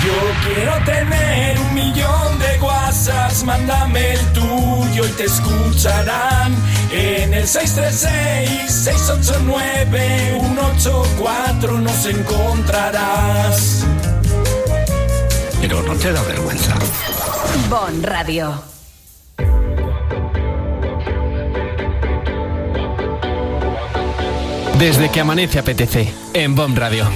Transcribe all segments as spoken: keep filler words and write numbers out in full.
Yo quiero tener un millón de WhatsApps, mándame el tuyo y te escucharán en el seis tres seis, seis ocho nueve, uno ocho cuatro nos encontrarás. Pero no te da vergüenza. Bon Radio. Desde que amanece apetece, en Bon Radio.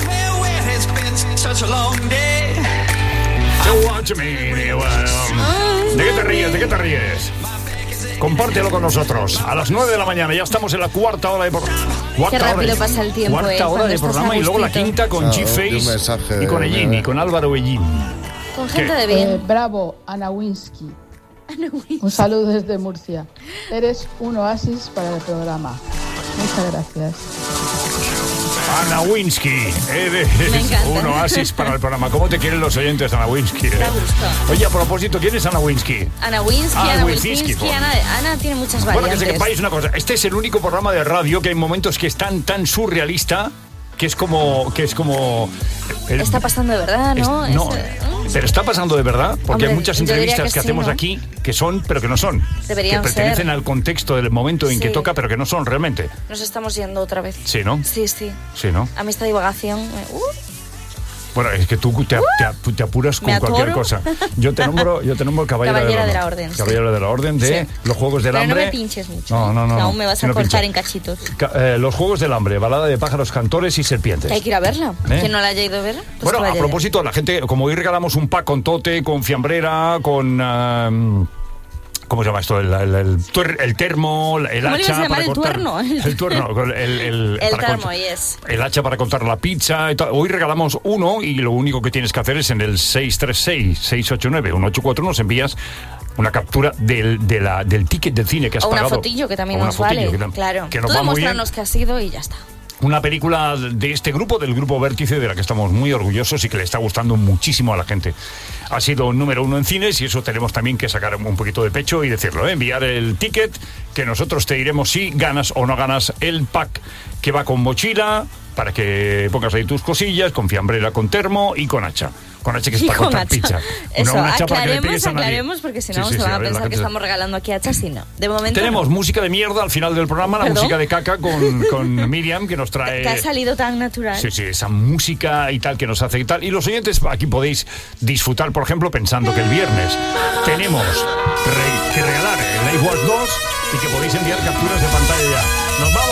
¿De qué te ríes? ¿De qué te ríes? Compártelo con nosotros. A las nueve de la mañana ya estamos en la cuarta hora de programa. Qué rápido pasa el tiempo, Cuarta eh, hora de estás programa a y luego la gustito. quinta con Ah, G-Face y con Ellín, y con Álvaro Ellín. Con gente ¿Qué? de bien. Eh, bravo, Ana Winsky. Un saludo desde Murcia. Eres un oasis para el programa. Muchas gracias. Ana Winsky, eres Me encanta. un oasis para el programa. ¿Cómo te quieren los oyentes, Ana Winsky? Da gusto. Oye, a propósito, ¿quién es Ana Winsky? Ana Winsky, Ah, Ana Wilczynski, Wilczynski, por- Ana, Ana tiene muchas Bueno, que variantes. sepáis una cosa. Este es el único programa de radio que hay momentos que es tan, tan surrealista que es como... Que es como el- Está pasando de verdad, ¿no? Es- no, Es, eh, pero está pasando de verdad, porque Hombre, hay muchas yo diría entrevistas que que, sí, hacemos ¿no? aquí que son, pero que no son. Deberían que pertenecen ser. al contexto del momento en que Sí. toca, pero que no son realmente. Nos estamos yendo otra vez. Sí, ¿no? Sí, sí. Sí, ¿no? A mí esta divagación... eh, uh, Bueno, es que tú te, te- te apuras con Me cualquier atoro. cosa. Yo te nombro, yo te nombro caballera, Caballera de, de la, la Orden, sí. Caballera de la Orden de Sí. los Juegos del Pero Hambre. no me pinches mucho. No, no, no. Que no. aún me vas Si a no cortar pincha. en cachitos. Ca- eh, los Juegos del Hambre, balada de pájaros, cantores y serpientes. Hay que ir a verla. ¿Eh? Quien no la haya ido a ver, pues Bueno, que a vaya propósito, la gente, como hoy regalamos un pack con tote, con fiambrera, con... um, ¿cómo se llama esto? El, el, el, tuer- el termo, el ¿Cómo le hacha ibas a llamar? para El cortar- tuerno. El tuerno, con el... El, El para termo, cont- yes. El hacha para contar la pizza y tal. Hoy regalamos uno y lo único que tienes que hacer es en el seis tres seis, seis ocho nueve, uno ocho cuatro nos envías una captura del, de la, del ticket de cine que has O una pagado. fotillo que también O una nos vale. fotillo que tam- Claro. que nos Tú va muy bien. demuéstranos que ha sido y ya está. Una película de este grupo, del grupo Vértice, de la que estamos muy orgullosos y que le está gustando muchísimo a la gente. Ha sido número uno en cines y eso tenemos también que sacar un poquito de pecho y decirlo, ¿eh? Enviar el ticket, que nosotros te diremos si ganas o no ganas el pack, que va con mochila, para que pongas ahí tus cosillas, con fiambrera, con termo y con hacha. Con hacha que es Y para con cortar hacha. pizza. Eso, Una- un hacha para que le aclaremos, pegues a nadie. aclaremos, porque si Sí, no sí, se sí, van a a ver, la pensar que gente- estamos regalando aquí hachas y no. De momento Tenemos no. música de mierda al final del programa, la ¿Perdón? música de caca con, con Miriam, que nos trae... Te ha salido tan natural. Sí, sí, esa música y tal que nos hace y tal. Y los oyentes aquí podéis disfrutar, por ejemplo, pensando que el viernes tenemos re- que regalar el iWatch dos y que podéis enviar capturas de pantalla ya. ¡Nos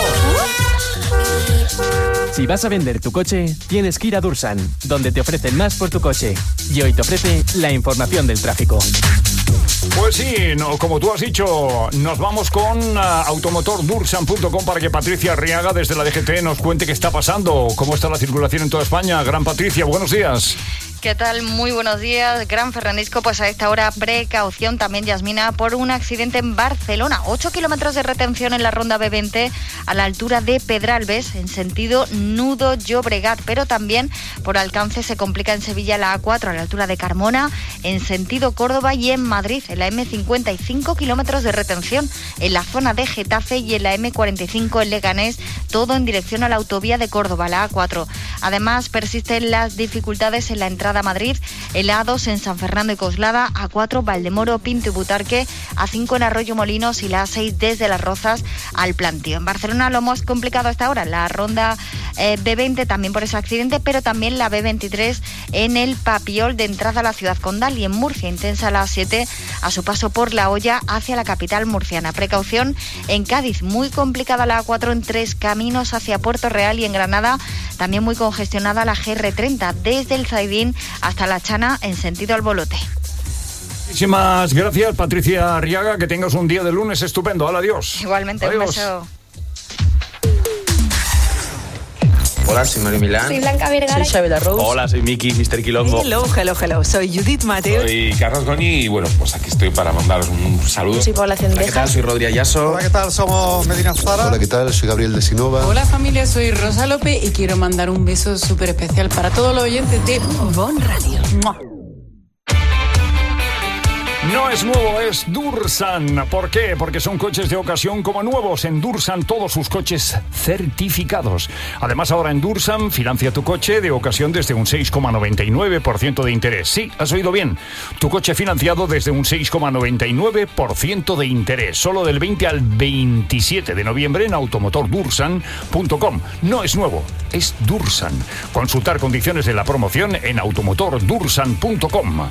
vamos! Si vas a vender tu coche, tienes que ir a Dursan, donde te ofrecen más por tu coche. Y hoy te ofrece la información del tráfico. Pues sí, no, como tú has dicho, nos vamos con uh, automotor dursan punto com para que Patricia Arriaga desde la D G T nos cuente qué está pasando, cómo está la circulación en toda España. Gran Patricia, buenos días. ¿Qué tal? Muy buenos días, Gran Fernandisco. Pues a esta hora precaución también, Yasmina, por un accidente en Barcelona. Ocho kilómetros de retención en la ronda B veinte a la altura de Pedralbes, en sentido Nudo Llobregat, pero también por alcance se complica en Sevilla la A cuatro a la altura de Carmona, en sentido Córdoba, y en Madrid, en la M cincuenta y cinco kilómetros de retención en la zona de Getafe y en la M cuarenta y cinco en Leganés, todo en dirección a la autovía de Córdoba, la A cuatro. Además, persisten las dificultades en la entrada a Madrid, en la A dos en San Fernando y Coslada, A cuatro Valdemoro, Pinto y Butarque, A cinco en Arroyo Molinos y la A seis desde Las Rozas al Plantío. En Barcelona lo hemos complicado hasta ahora, la ronda eh, B veinte también por ese accidente, pero también la B veintitrés en el Papiol de entrada a la ciudad condal, y en Murcia intensa la A siete a su paso por La Hoya hacia la capital murciana. Precaución en Cádiz, muy complicada la A cuatro en Tres Caminos hacia Puerto Real, y en Granada también muy congestionada la G R treinta desde el Zaidín hasta La Chana en sentido Albolote. Muchísimas gracias, Patricia Arriaga. Que tengas un día de lunes estupendo. Hola, adiós. Igualmente, Adiós. un beso. Hola, soy Mario Milán. Soy Blanca Vergara. Soy Xabi Rose. Hola, soy Miki, mister Quilombo. Hello, hello, hello. Soy Judith Mateo. Soy Carlos Goñi y bueno, pues aquí estoy para mandaros un saludo. Soy Paula Cendejas. Hola, ¿qué tal? Soy Rodri Ayaso. Hola, ¿qué tal? Somos Medina Zara. Hola, ¿qué tal? Soy Gabriel de Sinova. Hola familia, soy Rosa López y quiero mandar un beso súper especial para todos los oyentes de Bon Radio. ¡Mua! No es nuevo, es Dursan. ¿Por qué? Porque son coches de ocasión como nuevos. En Dursan todos sus coches certificados. Además, ahora en Dursan financia tu coche de ocasión desde un seis coma noventa y nueve por ciento de interés. Sí, has oído bien. Tu coche financiado desde un seis coma noventa y nueve por ciento de interés. Solo del veinte al veintisiete de noviembre en automotor dursan punto com. No es nuevo, es Dursan. Consultar condiciones de la promoción en automotor dursan punto com.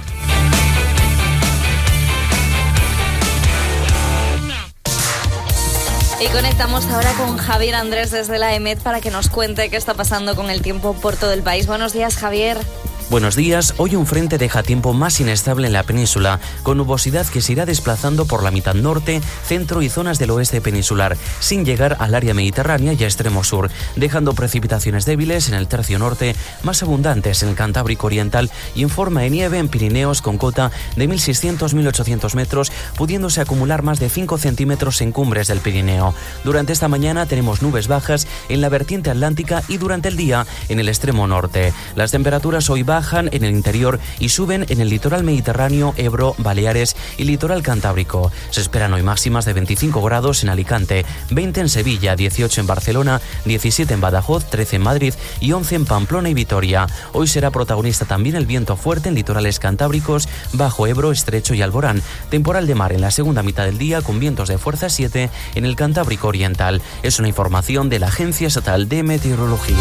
Y conectamos ahora con Javier Andrés desde la E M E T para que nos cuente qué está pasando con el tiempo por todo el país. Buenos días, Javier. Buenos días. Hoy un frente deja tiempo más inestable en la península, con nubosidad que se irá desplazando por la mitad norte, centro y zonas del oeste peninsular, sin llegar al área mediterránea y a extremo sur, dejando precipitaciones débiles en el tercio norte, más abundantes en el Cantábrico Oriental y en forma de nieve en Pirineos con cota de mil seiscientos a mil ochocientos metros, pudiéndose acumular más de cinco centímetros en cumbres del Pirineo. Durante esta mañana tenemos nubes bajas en la vertiente atlántica y durante el día en el extremo norte. Las temperaturas hoy bajan bajan en el interior y suben en el litoral mediterráneo, Ebro, Baleares y litoral cantábrico. Se esperan hoy máximas de veinticinco grados en Alicante, veinte en Sevilla, dieciocho en Barcelona, diecisiete en Badajoz, trece en Madrid y once en Pamplona y Vitoria. Hoy será protagonista también el viento fuerte en litorales cantábricos, bajo Ebro, Estrecho y Alborán. Temporal de mar en la segunda mitad del día con vientos de fuerza siete en el Cantábrico Oriental. Es una información de la Agencia Estatal de Meteorología.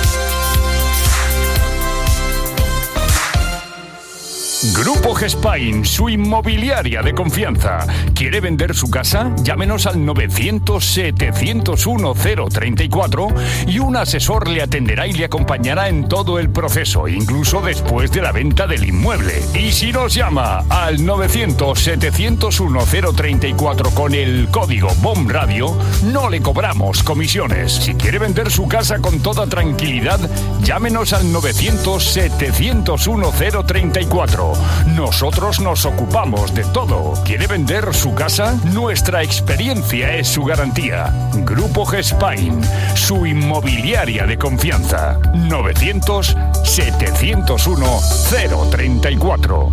Grupo Gespain, su inmobiliaria de confianza. ¿Quiere vender su casa? Llámenos al novecientos, setecientos uno, cero treinta y cuatro y un asesor le atenderá y le acompañará en todo el proceso, incluso después de la venta del inmueble. Y si nos llama al novecientos, setecientos uno, cero treinta y cuatro con el código B O M Radio, no le cobramos comisiones. Si quiere vender su casa con toda tranquilidad, llámenos al novecientos, setecientos uno, cero treinta y cuatro. Nosotros nos ocupamos de todo. ¿Quiere vender su casa? Nuestra experiencia es su garantía. Grupo Gespain, su inmobiliaria de confianza. novecientos, setecientos uno, cero treinta y cuatro.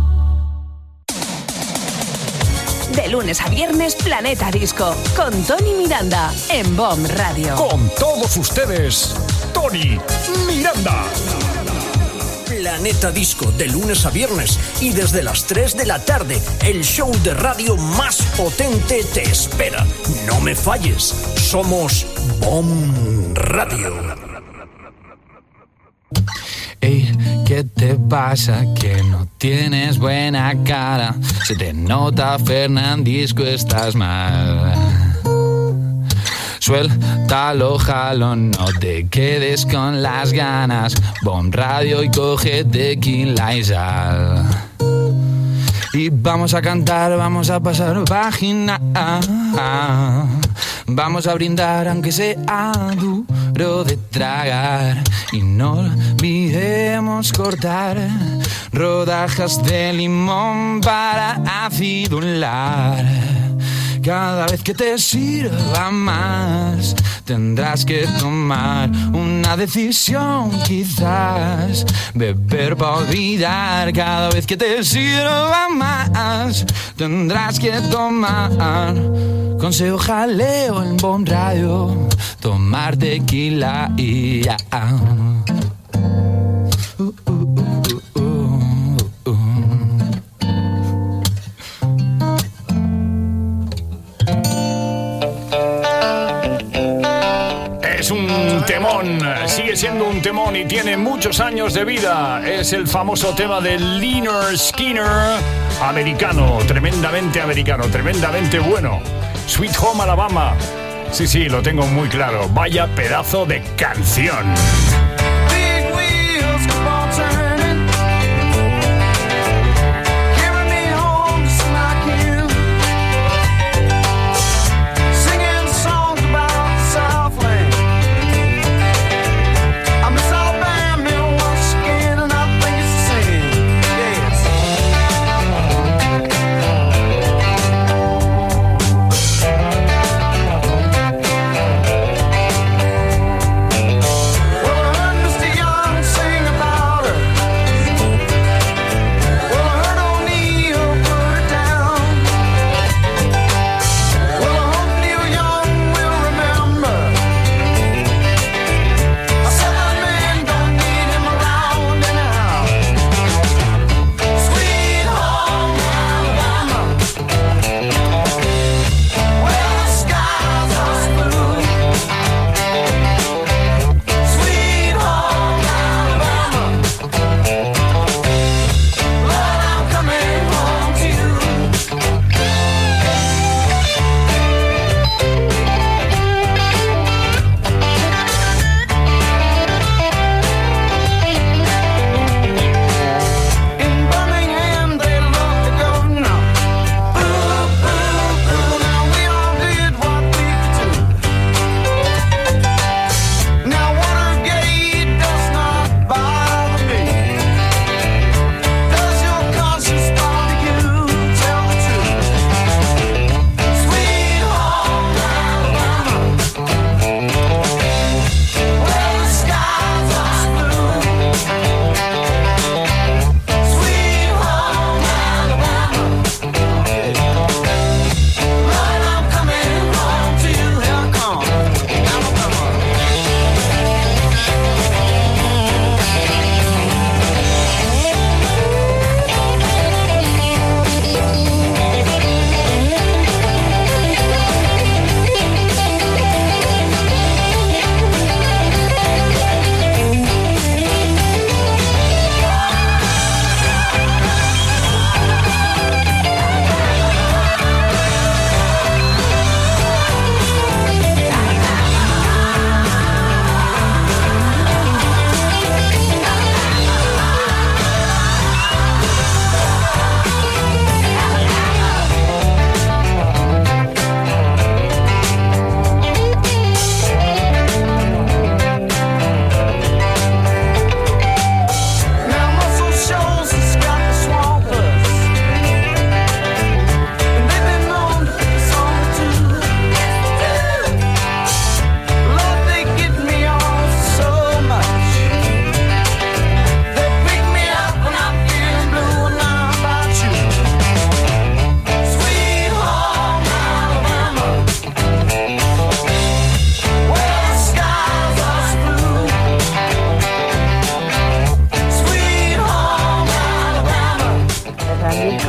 De lunes a viernes, Planeta Disco, con Tony Miranda, en B O M Radio. Con todos ustedes, Tony Miranda. Planeta Disco, de lunes a viernes y desde las tres de la tarde, el show de radio más potente te espera. No me falles, somos B O M Radio. Ey, ¿qué te pasa? Que no tienes buena cara. Se te nota, Fernandisco, estás mal. Suéltalo, jalo, no te quedes con las ganas. B O M Radio y coge tequila y sal. Y vamos a cantar, vamos a pasar página. Vamos a brindar aunque sea duro de tragar. Y no olvidemos cortar rodajas de limón para acidular. Cada vez que te sirva más, tendrás que tomar una decisión, quizás beber para olvidar. Cada vez que te sirva más, tendrás que tomar. Consejo jaleo en B O M Radio, tomar tequila y ya. Uh, uh, uh, uh, uh, uh. Es un temón, sigue siendo un temón y tiene muchos años de vida. Es el famoso tema de Lynyrd Skynyrd, americano, tremendamente americano, tremendamente bueno. Sweet Home Alabama. Sí, sí, lo tengo muy claro. Vaya pedazo de canción. Well,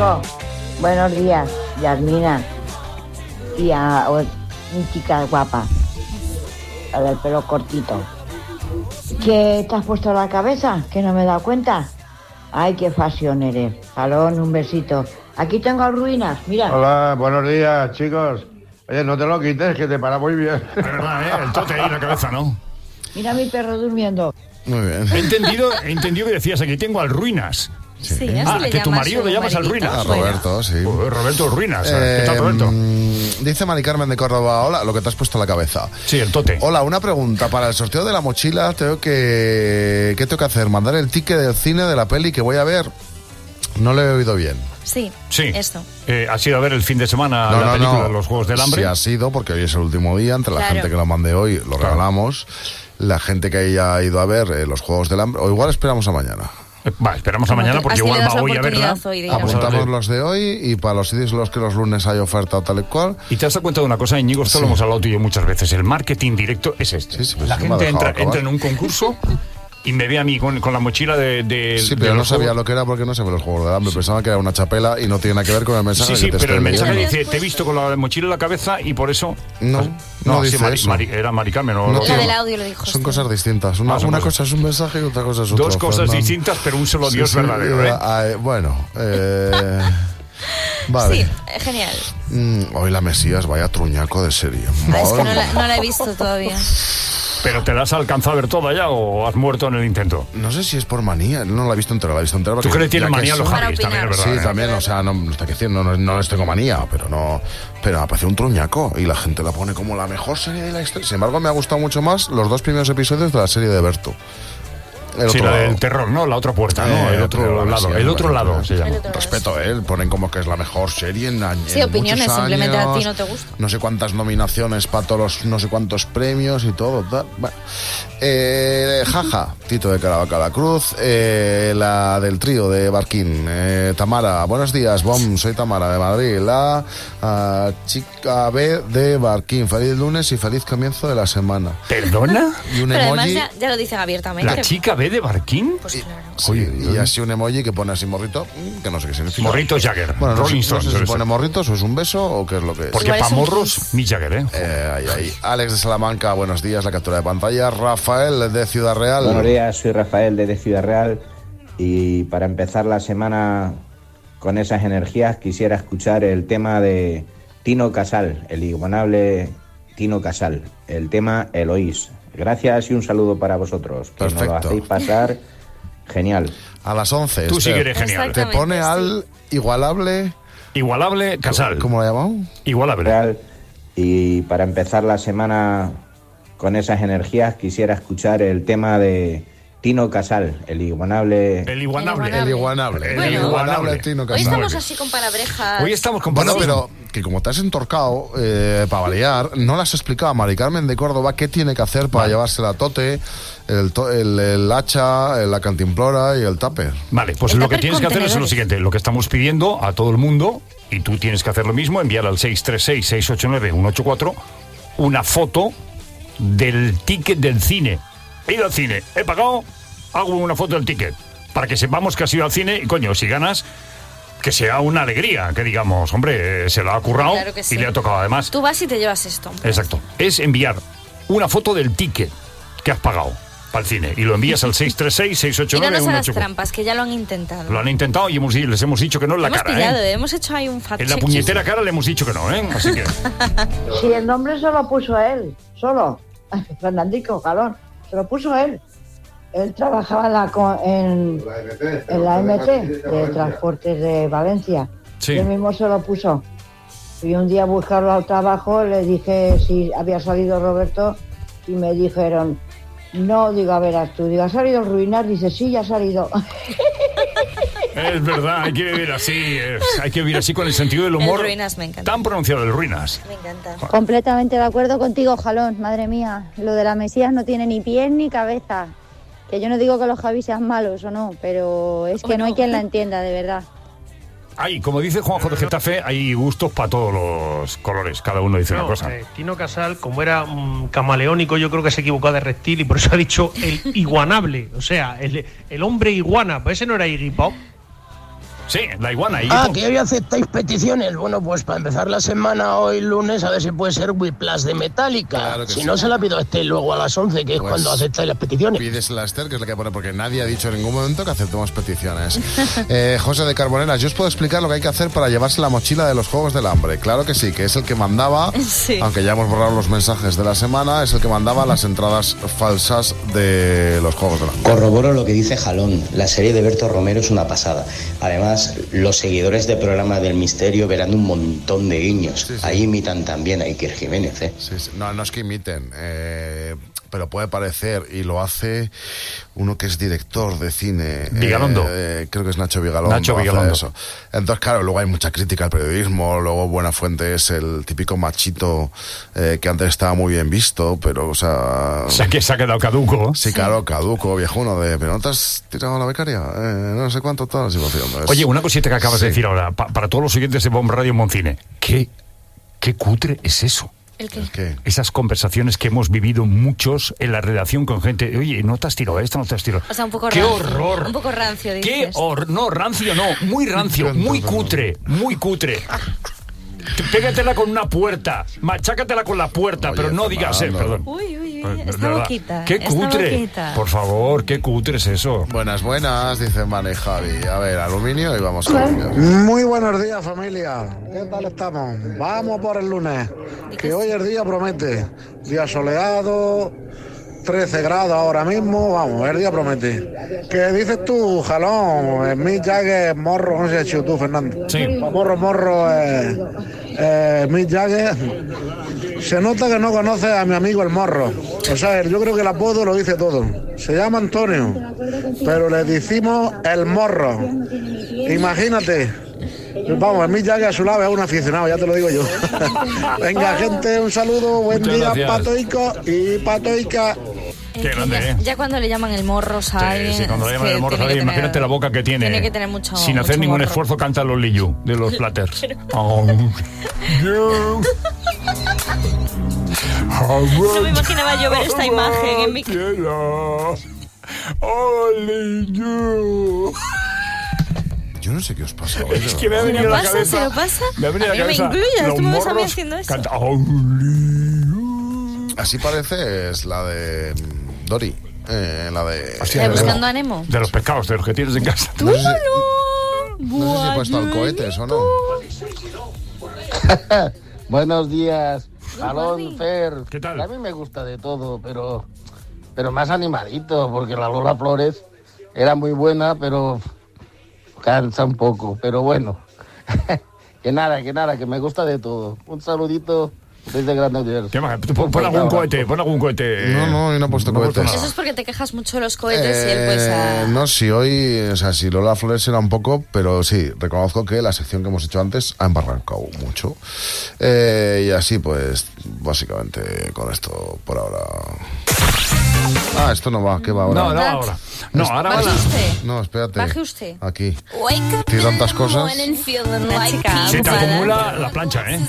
Aló, buenos días, Yasmina. Y a, a mi chica guapa, la del pelo cortito. ¿Qué te has puesto en la cabeza? Que no me he dado cuenta. Ay, qué fashion eres. Jalón, un besito. Aquí tengo a Ruinas, mira. Hola, buenos días, chicos. Oye, no te lo quites, que te para muy bien. Es verdad, ¿eh? El tote ahí en la cabeza, ¿no? Mira a mi perro durmiendo. Muy bien. He entendido, he entendido que decías, aquí tengo al Ruinas. Sí, así ah, le que tu llama marido su le llamas al maridito. Ruinas. A Roberto, sí. Pues Roberto Ruinas. Eh, ¿Qué tal, Roberto? mm, Dice Mari Carmen de Córdoba, hola, lo que te has puesto en la cabeza. Sí, el tote. Hola, una pregunta. Para el sorteo de la mochila, tengo que... ¿qué tengo que hacer? ¿Mandar el ticket del cine de la peli que voy a ver? No lo he oído bien. Sí, sí. esto. Eh, ¿Has ido a ver el fin de semana No, la no, película no. de los Juegos del Hambre? Sí, ha sido, porque hoy es el último día. Entre la Claro. gente que lo mande hoy, lo Claro. regalamos. La gente que haya ido a ver eh, los Juegos del Hambre, o igual esperamos a mañana. Eh, Va, esperamos a mañana porque Así igual le das va la hoy a verla. oportunidad hoy de ir a Vamos a Apuntamos darle. los de hoy y para los sitios los que los lunes hay oferta o tal y cual. Y te has dado cuenta de una cosa, Íñigo, esto Sí. lo hemos hablado tú y yo muchas veces. El marketing directo es este. Sí, sí, pues la sí que me ha gente dejado entra, acabar. entra en un concurso y me ve a mí con, con la mochila de, de Sí, de pero no los sabía Juegos. lo que era porque no se ve los Juegos del Hambre. Pensaba que era una chapela y no tiene nada que ver con el mensaje Sí, sí, que te pero el estoy mensaje enviando. dice, te he visto con la mochila en la cabeza y por eso... No, no sí, dice Mari- eso. Mari- era Mari Carmen. o- No o- La tiene- del audio lo dijo. Son sí. cosas distintas. Una, Ah, son una cosas- cosa es un mensaje y otra cosa es otro. Dos cosas Fernando. distintas, pero un solo Sí, Dios sí, verdadero, ¿eh? ah, eh, bueno, eh, vale. Sí, eh, genial. Mm, hoy la Mesías, vaya truñaco de serie. Ah, es que no Madre la, no la he visto todavía. ¿Pero te la has alcanzado a ver toda ya o has muerto en el intento? No sé si es por manía, no la he visto entera, la he visto entera. ¿Tú porque crees que tienen ya manía son- los Para Javis también, es opinar. verdad? Sí, ¿eh? también, o sea, no, no está diciendo, no, no les tengo manía, pero no. Pero me parece un truñaco y la gente la pone como la mejor serie de la historia. Sin embargo, me ha gustado mucho más los dos primeros episodios de la serie de Berto. El Sí, otro la lado. del terror, ¿no? La otra puerta, ¿no? Eh, el otro pero la lado. Mesías, El me otro parece lado que- se llama. El otro lado. Respeto a él, ponen como que es la mejor serie en años. Sí, opiniones, simplemente a ti no te gusta. No sé cuántas nominaciones para todos los, no sé cuántos premios y todo. tal. Bueno. Eh, jaja, Tito de Caravaca la Cruz, eh, la del trío de Barquín, eh, Tamara, buenos días, Bom, soy Tamara de Madrid, la ah, chica B de Barquín, feliz lunes y feliz comienzo de la semana. ¿Perdona? Y un Pero además emoji. ya, ya lo dicen abiertamente. ¿La chica B de Barquín? Pues claro. Sí, y así un emoji que pone así morrito, mm, que no sé qué significa. Morritos Jagger. Bueno, no, sé- Rolling no Stones. sé si debe pone ser. morritos o es un beso o qué es lo que es. Porque Igual para es un morros, kiss. Mick Jagger, ¿eh? Eh, ahí, ahí. Alex de Salamanca, buenos días, la captura de pantalla. Rafael de Ciudad Real. Buenos días, soy Rafael desde Ciudad Real y para empezar la semana con esas energías quisiera escuchar el tema de Tino Casal, el iguanable Tino Casal, el tema Eloís. Gracias y un saludo para vosotros, que nos lo Perfecto. hacéis pasar genial. A las once. Tú sí Esther. que eres genial. Te pone al igualable. Igualable Casal. ¿Cómo lo llamamos? Igualable. Real. Y para empezar la semana con esas energías quisiera escuchar el tema de Tino Casal, el iguanable... El iguanable. El iguanable. Bueno. el iguanable Tino Hoy Casal. estamos así con palabrejas. Hoy estamos con Bueno, palabras- pero que como te has entorcado, eh, para variar, no le has explicado a Mari Carmen de Córdoba qué tiene que hacer para Vale. llevarse la tote, el, to- el, el hacha, la cantimplora y el tupper. Vale, pues El lo que tupper tienes que hacer es lo contenedores. siguiente, lo que estamos pidiendo a todo el mundo, y tú tienes que hacer lo mismo, enviar al seis tres seis, seis ocho nueve, uno ocho cuatro una foto del ticket del cine. He ido al cine, he pagado, hago una foto del ticket, para que sepamos que has ido al cine y coño, si ganas, que sea una alegría, que digamos, hombre, eh, se lo ha currado Claro que sí. y le ha tocado además. Tú vas y te llevas esto. Exacto, es enviar una foto del ticket que has pagado para el cine y lo envías al seis tres seis, seis ocho Y no nueve, nos uno hagas ocho cuatro. trampas, que ya lo han intentado. Lo han intentado y hemos, les hemos dicho que no en la hemos cara, pillado, ¿eh? ¿eh? Hemos hecho ahí un fact En la check. puñetera cara le hemos dicho que no, ¿eh? Así que... Si el nombre se lo puso él, solo. Fernandico, Jalón, se lo puso él. Él trabajaba en la, co- en, en la M T de Transportes de Valencia. Sí. Él mismo se lo puso. Fui un día a buscarlo al trabajo, le dije si había salido Roberto y me dijeron, no, digo, a ver, tú, digo, ¿ha salido Ruinas? Dice, sí, ya ha salido. Es verdad, hay que vivir así, es- hay que vivir así con el sentido del humor El Ruinas me encanta. tan pronunciado, el Ruinas. Me encanta. Completamente de acuerdo contigo, Jalón, madre mía. Lo de la Mesías no tiene ni pies ni cabeza. Que yo no digo que los Javis sean malos o no, pero es que ¿O no hay no? quien la entienda, de verdad. Hay, como dice Juanjo de Getafe, hay gustos para todos los colores, cada uno dice No, una cosa. eh, Tino Casal, como era mm, camaleónico, yo creo que se equivocó de reptil y por eso ha dicho el iguanable. O sea, el, el hombre iguana. Pues ese no era Iggy Pop. Sí, la iguana. ¿Y ah, po- que hoy aceptáis peticiones. Bueno, pues para empezar la semana, hoy lunes, a ver si puede ser Whiplash de Metallica. Claro que si sí. no, se la pido a Esther luego a las once, que es Pues cuando aceptáis las peticiones. Pídesela a Esther, que es la que pone, porque nadie ha dicho en ningún momento que aceptemos peticiones. eh, José de Carboneras, yo os puedo explicar lo que hay que hacer para llevarse la mochila de los Juegos del Hambre. Claro que sí, que es el que mandaba, Sí. aunque ya hemos borrado los mensajes de la semana, es el que mandaba las entradas falsas de los Juegos del Hambre. Corroboro lo que dice Jalón. La serie de Berto Romero es una pasada. Además, los seguidores del programa del Misterio verán un montón de guiños. Sí, sí. Ahí imitan también a Iker Jiménez, ¿eh? Sí, sí. No, no es que imiten, eh, pero puede parecer, y lo hace uno que es director de cine. Vigalondo. Eh, creo que es Nacho Vigalondo. Nacho hace Vigalondo. Eso. Entonces, claro, luego hay mucha crítica al periodismo, luego Buenafuente es el típico machito eh, que antes estaba muy bien visto, pero, o sea... O sea, que se ha quedado caduco. Sí, claro, caduco, viejuno, de, pero no te has tirado a la becaria, eh, no sé cuánto, toda la situación. Es- Oye, una cosita que acabas Sí. de decir ahora, pa- para todos los siguientes de Bomb Radio Moncine. ¿Qué, qué cutre es eso? ¿El qué? ¿El qué? Esas conversaciones que hemos vivido muchos en la redacción con gente. Oye, no te has tirado esto, no te has tirado. O sea, un poco ¡Qué rancio. horror! Un poco rancio, dices. ¡Qué horror! No, rancio no, muy rancio, muy cutre, muy cutre. Te- Pégatela con una puerta, machácatela con la puerta, Oye, pero no digas, eh, Fernando. perdón. Uy, uy, uy, De esta verdad. boquita. ¡Qué esta cutre! boquita. Por favor, qué cutre es eso. Buenas, buenas, dice Mane Javi. A ver, aluminio y vamos con... Muy buenos días, familia. ¿Qué tal estamos? Vamos por el lunes, que hoy el día promete. Día soleado, trece grados ahora mismo, vamos, el día promete. ¿Qué dices tú, Jalón? Mick Jagger, morro, no sé si has hecho tú, Fernando. Sí. Morro, morro, eh, eh, Mick Jagger. Se nota que no conoces a mi amigo el morro. O sea, yo creo que el apodo lo dice todo. Se llama Antonio, pero le decimos el morro. Imagínate. Vamos, el Mick Jagger a su lado es un aficionado, ya te lo digo yo. Venga, gente, un saludo, buen Muchas día, gracias. Patoico y Patoica. Es Qué que grande, ya, ¿eh? ya cuando le llaman el morro, Sí, ¿sabes? sí, cuando le llaman que el morro, tiene que ¿sabes? Imagínate tener- la boca que tiene. Tiene que tener mucho Sin hacer mucho ningún morro. esfuerzo, canta los Liyu de los Platters. Oh, you. No me imaginaba yo ver esta imagen en mi... Only you. Yo no sé qué os pasa hoy. Es de que me ha verdad. venido ¿Se a lo la pasa? cabeza. ¿Se lo pasa? Me ha venido A a la mí me cabeza. incluyes, los tú me ves a mí morros haciendo eso. canta- Only you. Así parece es la de mm, Dory. Eh, la de... Hostia, ¿Eh, de buscando los- a Nemo? De los pescados, de los que tienes en casa. No sé si, no sé si he puesto al cohetes o no. Buenos días, Good Jalón, morning. Fer. ¿Qué tal? A mí me gusta de todo, pero, pero más animadito, porque la Lola Flores era muy buena, pero cansa un poco. Pero bueno, que nada, que nada, que me gusta de todo. Un saludito desde Granollers. ¿Qué más? Pon, pon algún cohete, pon algún cohete. No, no, hoy no he puesto No he puesto cohetes. nada. Eso es porque te quejas mucho de los cohetes y él pues... Eh, ah, No, si hoy, o sea, si Lola Flores era un poco, pero sí, reconozco que la sección que hemos hecho antes ha embarrancado mucho. Eh, y así, pues, básicamente con esto por ahora. Ah, esto no va, ¿qué va ahora? No, no, ahora. No, ahora va Baje la... usted. No, espérate. Baje usted. Aquí. Tiene tantas cosas. Una chica Se te ocupada. acumula la plancha, ¿eh?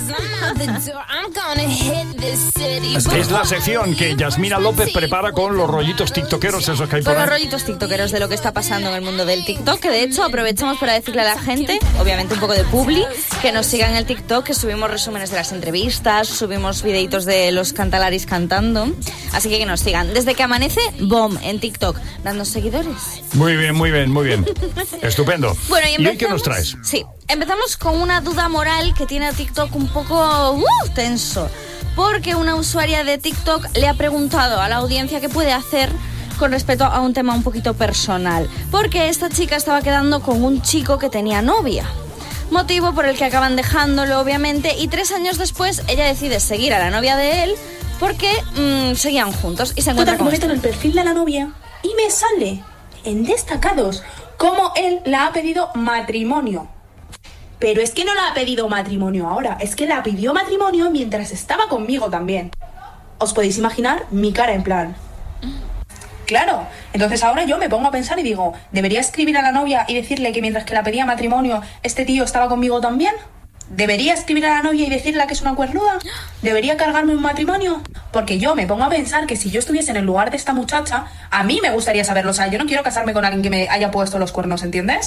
Es la sección que Yasmina López prepara con los rollitos tiktokeros, esos que hay por Con los ahí. rollitos tiktokeros de lo que está pasando en el mundo del TikTok, que de hecho aprovechamos para decirle a la gente, obviamente un poco de publi, que nos sigan en el TikTok, que subimos resúmenes de las entrevistas, subimos videitos de los cantalaris cantando, así que que nos sigan. Desde que amanece, BOM en TikTok, dando seguidores. Muy bien, muy bien, muy bien. Estupendo. Bueno, y ¿Y empezamos, hoy qué nos traes? Sí, empezamos con una duda moral que tiene a TikTok un poco uh, tenso, porque una usuaria de TikTok le ha preguntado a la audiencia qué puede hacer con respecto a un tema un poquito personal, porque esta chica estaba quedando con un chico que tenía novia. Motivo por el que acaban dejándolo, obviamente, y tres años después ella decide seguir a la novia de él porque mmm, seguían juntos y se encuentra Total, con me meto esto. en el perfil de la novia y me sale en destacados cómo él la ha pedido matrimonio. Pero es que no la ha pedido matrimonio ahora, es que la pidió matrimonio mientras estaba conmigo también. ¿Os podéis imaginar mi cara en plan? Claro, entonces ahora yo me pongo a pensar y digo, ¿debería escribir a la novia y decirle que mientras que la pedía matrimonio, este tío estaba conmigo también? ¿Debería escribir a la novia y decirle que es una cuernuda? ¿Debería cargarme un matrimonio? Porque yo me pongo a pensar que si yo estuviese en el lugar de esta muchacha, a mí me gustaría saberlo. O sea, yo no quiero casarme con alguien que me haya puesto los cuernos, ¿entiendes?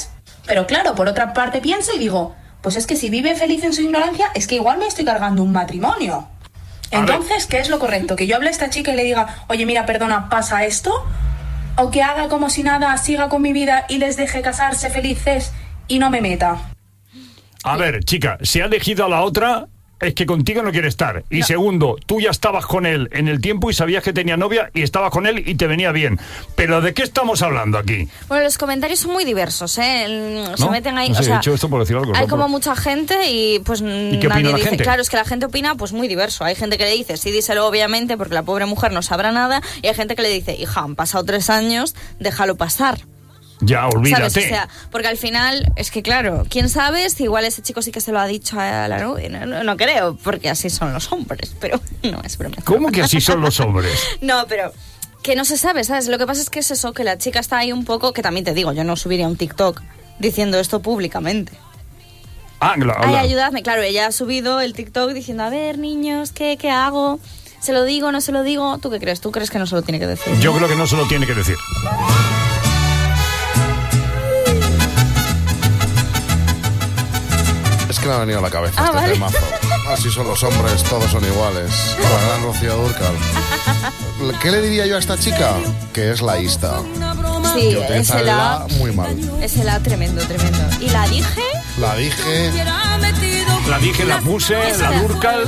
Pero claro, por otra parte pienso y digo, pues es que si vive feliz en su ignorancia, es que igual me estoy cargando un matrimonio. Entonces, ¿qué es lo correcto? ¿Que yo hable a esta chica y le diga, oye, mira, perdona, pasa esto? ¿O que haga como si nada, siga con mi vida y les deje casarse felices y no me meta? A ver, chica, si ha elegido a la otra, es que contigo no quiere estar. Y no. Segundo, tú ya estabas con él en el tiempo y sabías que tenía novia y estabas con él y te venía bien. Pero ¿de qué estamos hablando aquí? Bueno, los comentarios son muy diversos, ¿eh? Se ¿No? meten ahí. No sé, o sea, he hecho esto por decir algo. hay ¿no? como mucha gente y pues ¿Y qué nadie opina la dice. gente? Claro, es que la gente opina pues muy diverso. Hay gente que le dice, sí, díselo obviamente porque la pobre mujer no sabrá nada. Y hay gente que le dice, hija, han pasado tres años, déjalo pasar. Ya, olvídate. ¿Sabes? O sea, porque al final, es que claro, ¿quién sabe si igual ese chico sí que se lo ha dicho a la novia? No, no, no creo, porque así son los hombres, pero no, es broma. ¿Cómo que así son los hombres? No, pero que no se sabe, ¿sabes? Lo que pasa es que es eso, que la chica está ahí un poco, que también te digo, yo no subiría un TikTok diciendo esto públicamente. Ah, claro. Ay, ayudadme. Claro, ella ha subido el TikTok diciendo, a ver, niños, ¿qué, qué hago? ¿Se lo digo, no se lo digo? ¿Tú qué crees? ¿Tú crees que no se lo tiene que decir? Yo creo que no se lo tiene que decir. Es que me ha venido a la cabeza ah, este vale. temazo. Así son los hombres, todos son iguales. La gran Rocío Dúrcal. ¿Qué le diría yo a esta chica? Que es laísta. Sí, que utiliza ese el la, la muy mal. Ese la tremendo, tremendo. ¿Y la dije? La dije. La dije, la puse, la Dúrcal.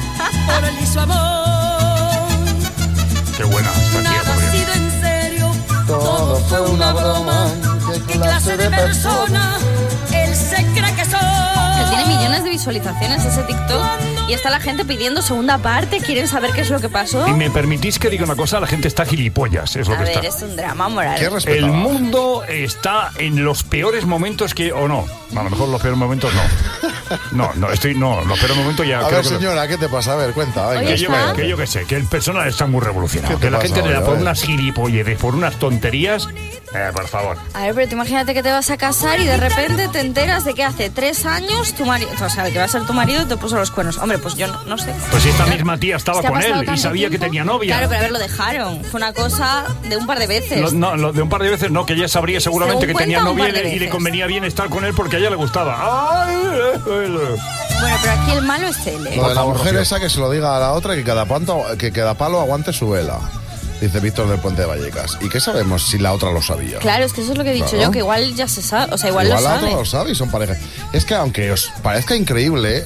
Qué buena esta tía, por Dios. Todo fue una broma. ¿Qué clase de persona? Él se cree que soy. Que tiene millones de visualizaciones ese TikTok y está la gente pidiendo segunda parte, quieren saber qué es lo que pasó. Y me permitís que diga una cosa, la gente está gilipollas, es lo A que ver, está. es un drama moral. El mundo está en los peores momentos que... o no, a lo mejor los peores momentos no. No, no, estoy... No, los peores momentos ya... A creo ver, que señora, ¿qué te pasa? A ver, cuenta. Venga. Que yo, que yo que sé, que el personal está muy revolucionado. ¿Qué te Que la pasa gente le da hoy? A por ver. unas gilipolleces, por unas tonterías... Eh, por favor. A ver, pero tú imagínate que te vas a casar y de repente te enteras de que hace tres años tu marido, o sea, el que va a ser tu marido te puso los cuernos. Hombre, pues yo no, no sé. Pues esta misma tía estaba Es que ha con pasado él y tanto sabía que tiempo. tenía novia. Claro, pero a ver, lo dejaron. Fue una cosa de un par de veces. Lo- no, lo de un par de veces no, que ella sabría seguramente Según que tenía cuenta, un novia y par de le, y le veces. convenía bien estar con él porque a ella le gustaba. Ay, eh, eh, eh. Bueno, pero aquí el malo es él, ¿eh? Lo de la mujer esa que se lo diga a la otra que cada, panto, que cada palo aguante su vela. Dice Víctor del Puente de Vallecas. ¿Y qué sabemos si la otra lo sabía? Claro, es que eso es lo que he dicho Claro. yo, que igual ya se sabe, o sea, igual, Igual lo la sabe. otra lo sabe y son pareja. Es que aunque os parezca increíble,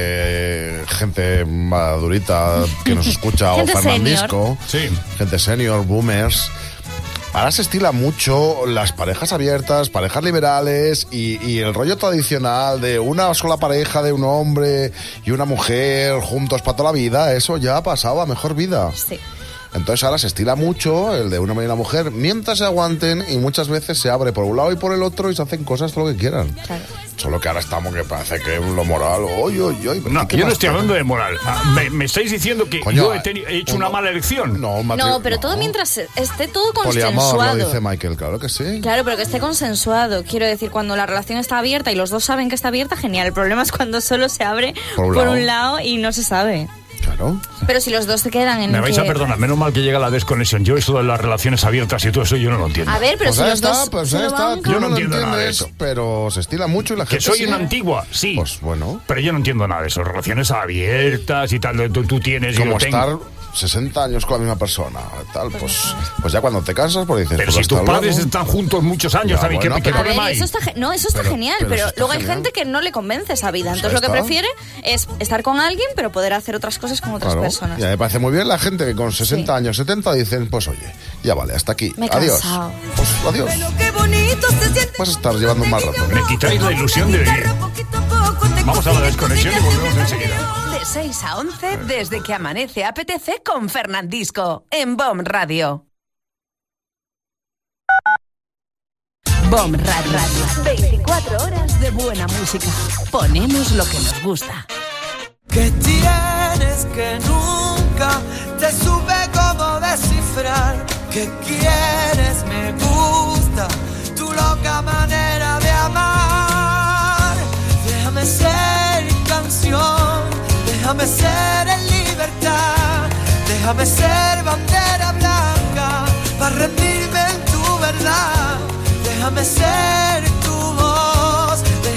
eh, gente madurita que nos escucha o Gente Fernandisco, gente senior, boomers, ahora se estila mucho las parejas abiertas, parejas liberales y, y el rollo tradicional de una sola pareja de un hombre y una mujer juntos para toda la vida. Eso ya ha pasado a mejor vida. Sí. Entonces ahora se estila mucho el de un hombre y una mujer mientras se aguanten y muchas veces se abre por un lado y por el otro y se hacen cosas todo lo que quieran. Claro. Solo que ahora estamos que parece que lo moral, oye, oye, oye. No, ¿qué yo no más estoy da? hablando de moral. Ah, me, me estáis diciendo que Coño, yo he, teni- he hecho uno- una mala elección. No, un matri- No, pero todo mientras esté todo Poliamor, lo consensuado. dice Michael, claro que sí. Claro, pero que esté consensuado. Quiero decir, cuando la relación está abierta y los dos saben que está abierta, genial. El problema es cuando solo se abre Por un por lado. un lado y no se sabe. Claro. Pero si los dos se quedan en Me vais que... a perdonar, menos mal que llega la desconexión. Yo eso de las relaciones abiertas y todo eso yo no lo entiendo. A ver, pero Pues si ahí los está, dos pues se ahí lo está. bancan. Tú Yo no lo entiendo nada de entiendes, eso. pero se estila mucho y la Que gente soy sí. una antigua, sí. Pues bueno. Pero yo no entiendo nada de eso. Relaciones abiertas y tal. Tú, tú tienes y Como yo tengo. estar sesenta años con la misma persona, tal, pues, pues ya cuando te cansas, pues dices... Pero pues si tus hasta padres luego. están juntos muchos años, Ya, ¿sabes? bueno, ¿Qué, qué pero- A ver, problema hay? eso está, ge- no, eso está Pero- genial, pero pero, eso está luego hay genial. gente que no le convence esa vida. Pues Entonces ahí lo que está. prefiere es estar con alguien, pero poder hacer otras cosas con otras Claro, personas. y a mí me parece muy bien la gente que con sesenta Sí. años, setenta dicen, pues oye, ya vale, hasta aquí, Me he adiós. cansado. Pues adiós. Vas a estar llevando más rato. Me quitáis la ilusión de vivir. Vamos a la desconexión y volvemos enseguida. De seis a once, desde que amanece apetece con Fernandisco, en B O M Radio. B O M Radio. veinticuatro horas de buena música. Ponemos lo que nos gusta. ¿Qué tienes que nunca te supe cómo descifrar? ¿Qué quieres? Me gusta tu loca manera de amar. Déjame ser canción, déjame ser en libertad, déjame ser bandera blanca para rendirme en tu verdad. Déjame ser tu voz.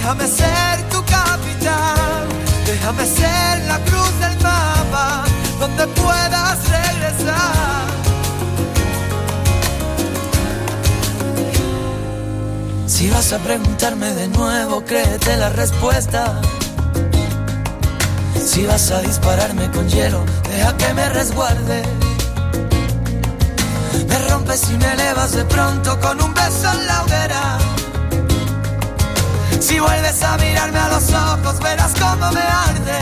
Déjame ser tu capitán, déjame ser la cruz del mapa donde puedas regresar. Si vas a preguntarme de nuevo, créete la respuesta. Si vas a dispararme con hielo, deja que me resguarde. Me rompes y me elevas de pronto con un beso en la hoguera. Si vuelves a mirarme a los ojos, verás cómo me arde.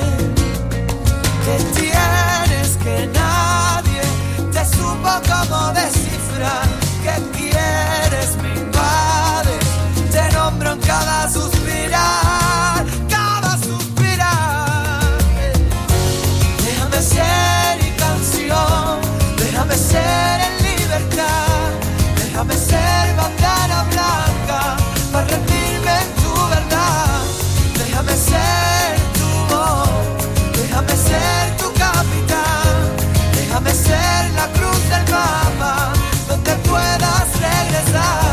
Que tienes que nadie te supo cómo descifrar. Que quieres me invade, te nombro en cada suspirar, cada suspirar. Déjame ser y canción, déjame ser en libertad, déjame ser bandera blanca para rendirme en tu verdad. Déjame ser tu voz, déjame ser tu capitán, déjame ser la cruz del mapa donde puedas regresar.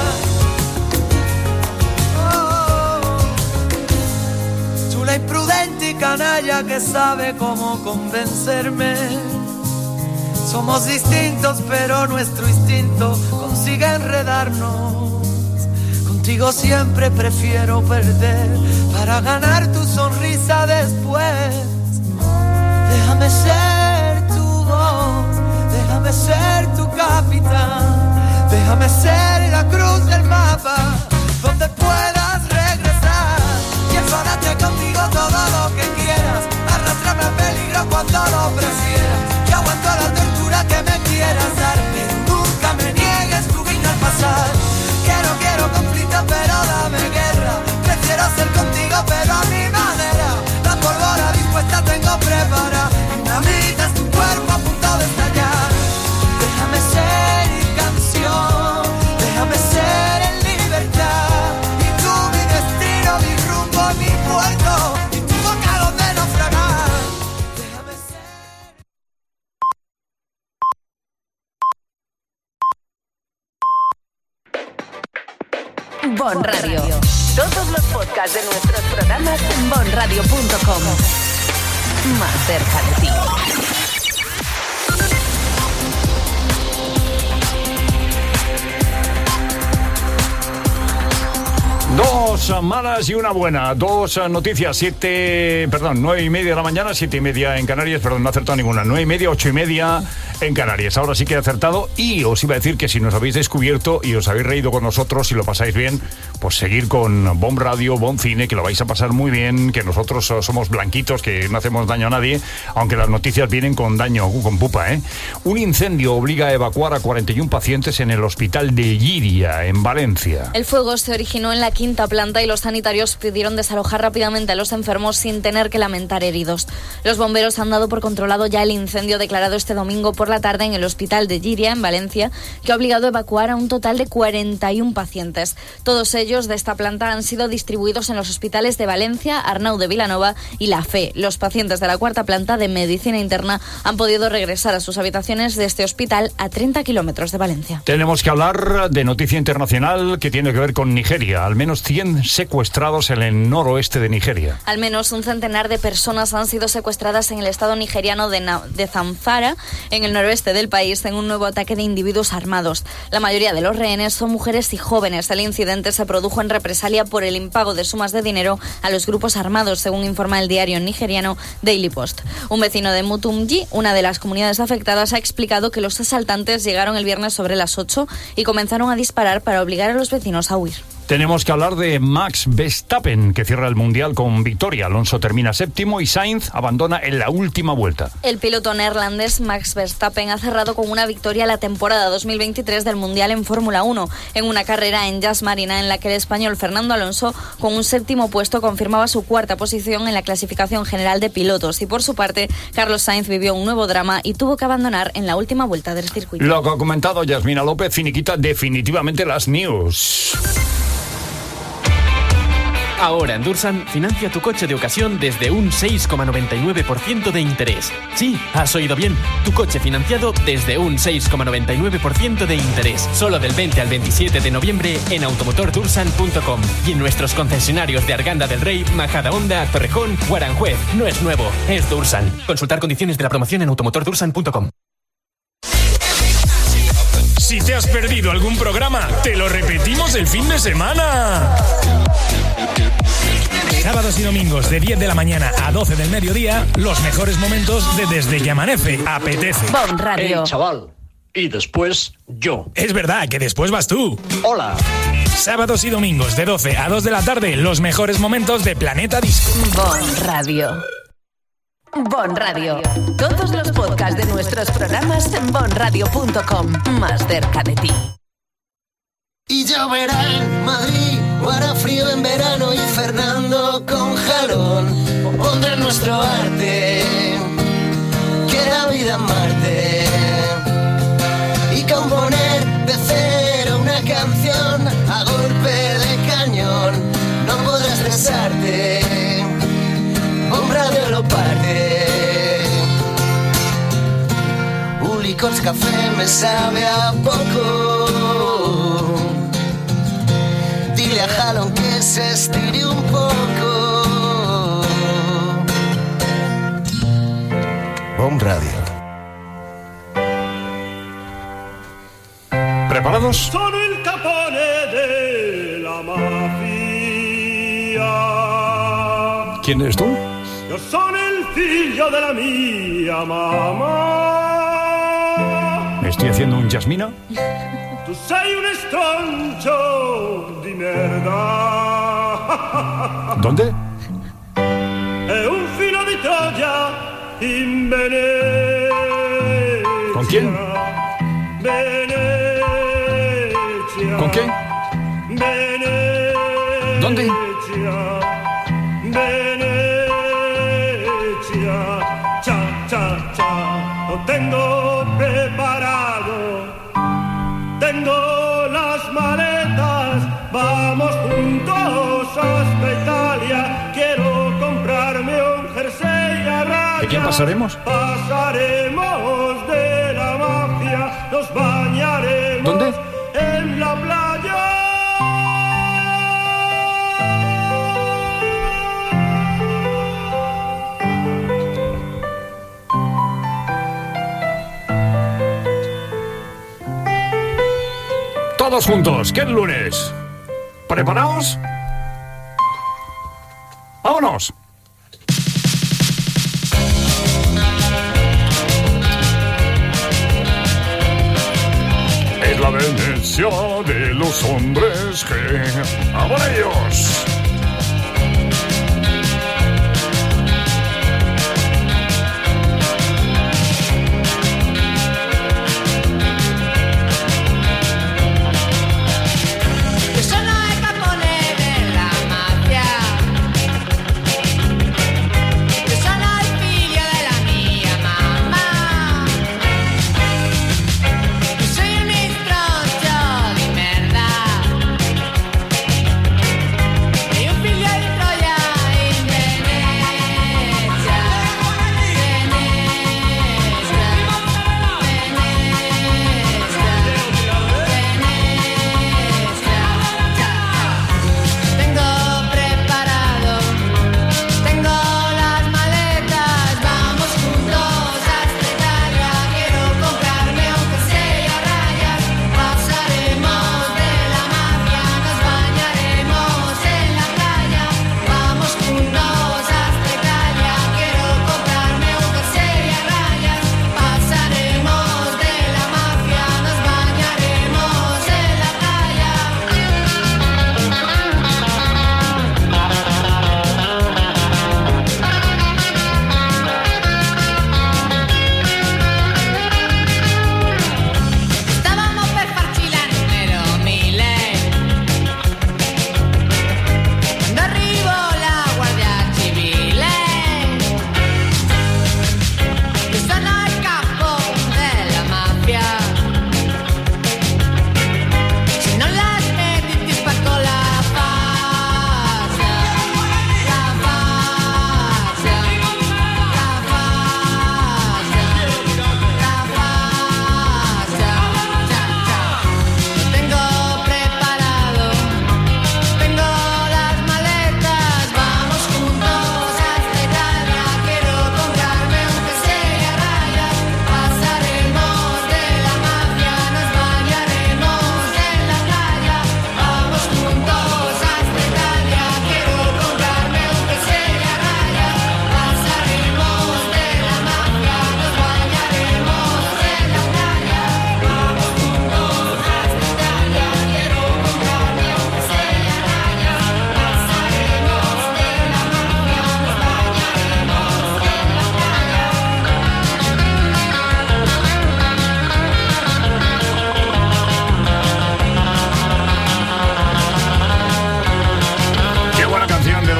Oh, chula, imprudente y canalla que sabe cómo convencerme. Somos distintos, pero nuestro instinto consigue enredarnos. Contigo siempre prefiero perder para ganar tu sonrisa después. Déjame ser tu voz, déjame ser tu capitán, déjame ser la cruz del mapa donde puedas regresar. Y enfádate contigo todo lo que quieras, arrástrame al peligro cuando lo prefieras. Yo aguanto la tortura que me quieras dar, pero nunca me niegues tu guiño al pasar. Quiero, quiero conflicto, pero dame guerra. Prefiero ser contigo, pero a mi manera. La pólvora dispuesta tengo preparada, y una mitad es tu cuerpo a punto de estallar. Déjame ser y canción, déjame ser en libertad. Y tú mi destino, mi rumbo, mi puerto, y tu boca donde naufragar. Déjame ser. Bon Radio. Todos los podcasts de nuestros programas en bon radio punto com. Más cerca de ti. Dos malas y una buena. Dos noticias. Siete, perdón, nueve y media de la mañana, siete y media en Canarias. Perdón, no he acertado ninguna. Nueve y media, ocho y media en Canarias. Ahora sí que he acertado. Y os iba a decir que si nos habéis descubierto y os habéis reído con nosotros y lo pasáis bien, pues seguir con Bon Radio, Bon Cine, que lo vais a pasar muy bien, que nosotros somos blanquitos, que no hacemos daño a nadie, aunque las noticias vienen con daño, con pupa, ¿eh? Un incendio obliga a evacuar a cuarenta y uno pacientes en el hospital de Llíria, en Valencia. El fuego se originó en la quinta planta y los sanitarios pidieron desalojar rápidamente a los enfermos sin tener que lamentar heridos. Los bomberos han dado por controlado ya el incendio declarado este domingo por la tarde en el hospital de Llíria, en Valencia, que ha obligado a evacuar a un total de cuarenta y uno pacientes. Todos ellos de esta planta han sido distribuidos en los hospitales de Valencia, Arnau de Vilanova y La Fe. Los pacientes de la cuarta planta de medicina interna han podido regresar a sus habitaciones de este hospital a treinta kilómetros de Valencia. Tenemos que hablar de noticia internacional que tiene que ver con Nigeria. Al menos cien secuestrados en el noroeste de Nigeria. Al menos un centenar de personas han sido secuestradas en el estado nigeriano de, Na- de Zamfara, en el noroeste del país, en un nuevo ataque de individuos armados. La mayoría de los rehenes son mujeres y jóvenes. El incidente se produjo en represalia por el impago de sumas de dinero a los grupos armados, según informa el diario nigeriano Daily Post. Un vecino de Mutumji, una de las comunidades afectadas, ha explicado que los asaltantes llegaron el viernes sobre las ocho y comenzaron a disparar para obligar a los vecinos a huir. Tenemos que hablar de Max Verstappen, que cierra el Mundial con victoria. Alonso termina séptimo y Sainz abandona en la última vuelta. El piloto neerlandés Max Verstappen ha cerrado con una victoria la temporada dos mil veintitrés del Mundial en Fórmula uno, en una carrera en Yas Marina en la que el español Fernando Alonso, con un séptimo puesto, confirmaba su cuarta posición en la clasificación general de pilotos. Y por su parte, Carlos Sainz vivió un nuevo drama y tuvo que abandonar en la última vuelta del circuito. Lo que ha comentado Yasmina López finiquita definitivamente las news. Ahora en Dursan, financia tu coche de ocasión desde un seis coma noventa y nueve por ciento de interés. Sí, has oído bien. Tu coche financiado desde un seis coma noventa y nueve por ciento de interés. Solo del veinte al veintisiete de noviembre en automotor dursan punto com y en nuestros concesionarios de Arganda del Rey, Majadahonda, Torrejón o Aranjuez. No es nuevo, es Dursan. Consultar condiciones de la promoción en automotor dursan punto com. Si te has perdido algún programa, te lo repetimos el fin de semana. Sábados y domingos de diez de la mañana a doce del mediodía, los mejores momentos de Desde que Amanece. Apetece. Bon Radio. Hey, chaval. Y después yo. Es verdad que después vas tú. Hola. Sábados y domingos de doce a dos de la tarde, los mejores momentos de Planeta Disco. Bon Radio. Bon Radio. Todos los podcasts de nuestros programas en bon radio punto com. Más cerca de ti. Y lloverá en Madrid, o hará frío en verano y Fernando con jalón pondrá nuestro arte, que da vida en Marte, y componer de cero una canción a golpe de cañón. No podrás besarte, un radio lo parte. Un licor café me sabe a poco. Dile a Jalón que se estire un poco. Bon Radio. ¿Preparados? Son el Capone de la mafia. ¿Quién eres tú? Yo soy el figlio de la mia mamá. ¿Me estoy haciendo un Yasmina? Tu sei un estroncio di merda. ¿Dónde? È un filo di Troia in Venecia. ¿Con quién? Venecia. ¿Con qué? Venecia. ¿Dónde? Venecia. Cha, cha, cha. Lo tengo preparado. Tengo las maletas, vamos juntos hasta Italia. Quiero comprarme un jersey a rayas. ¿De quién pasaremos? Pasaremos de la mafia, nos bañaremos. ¿Dónde? En la playa. Todos juntos, que es lunes. ¿Preparados? ¡Vámonos! Es la Venecia de los hombres que... ¡a por ellos!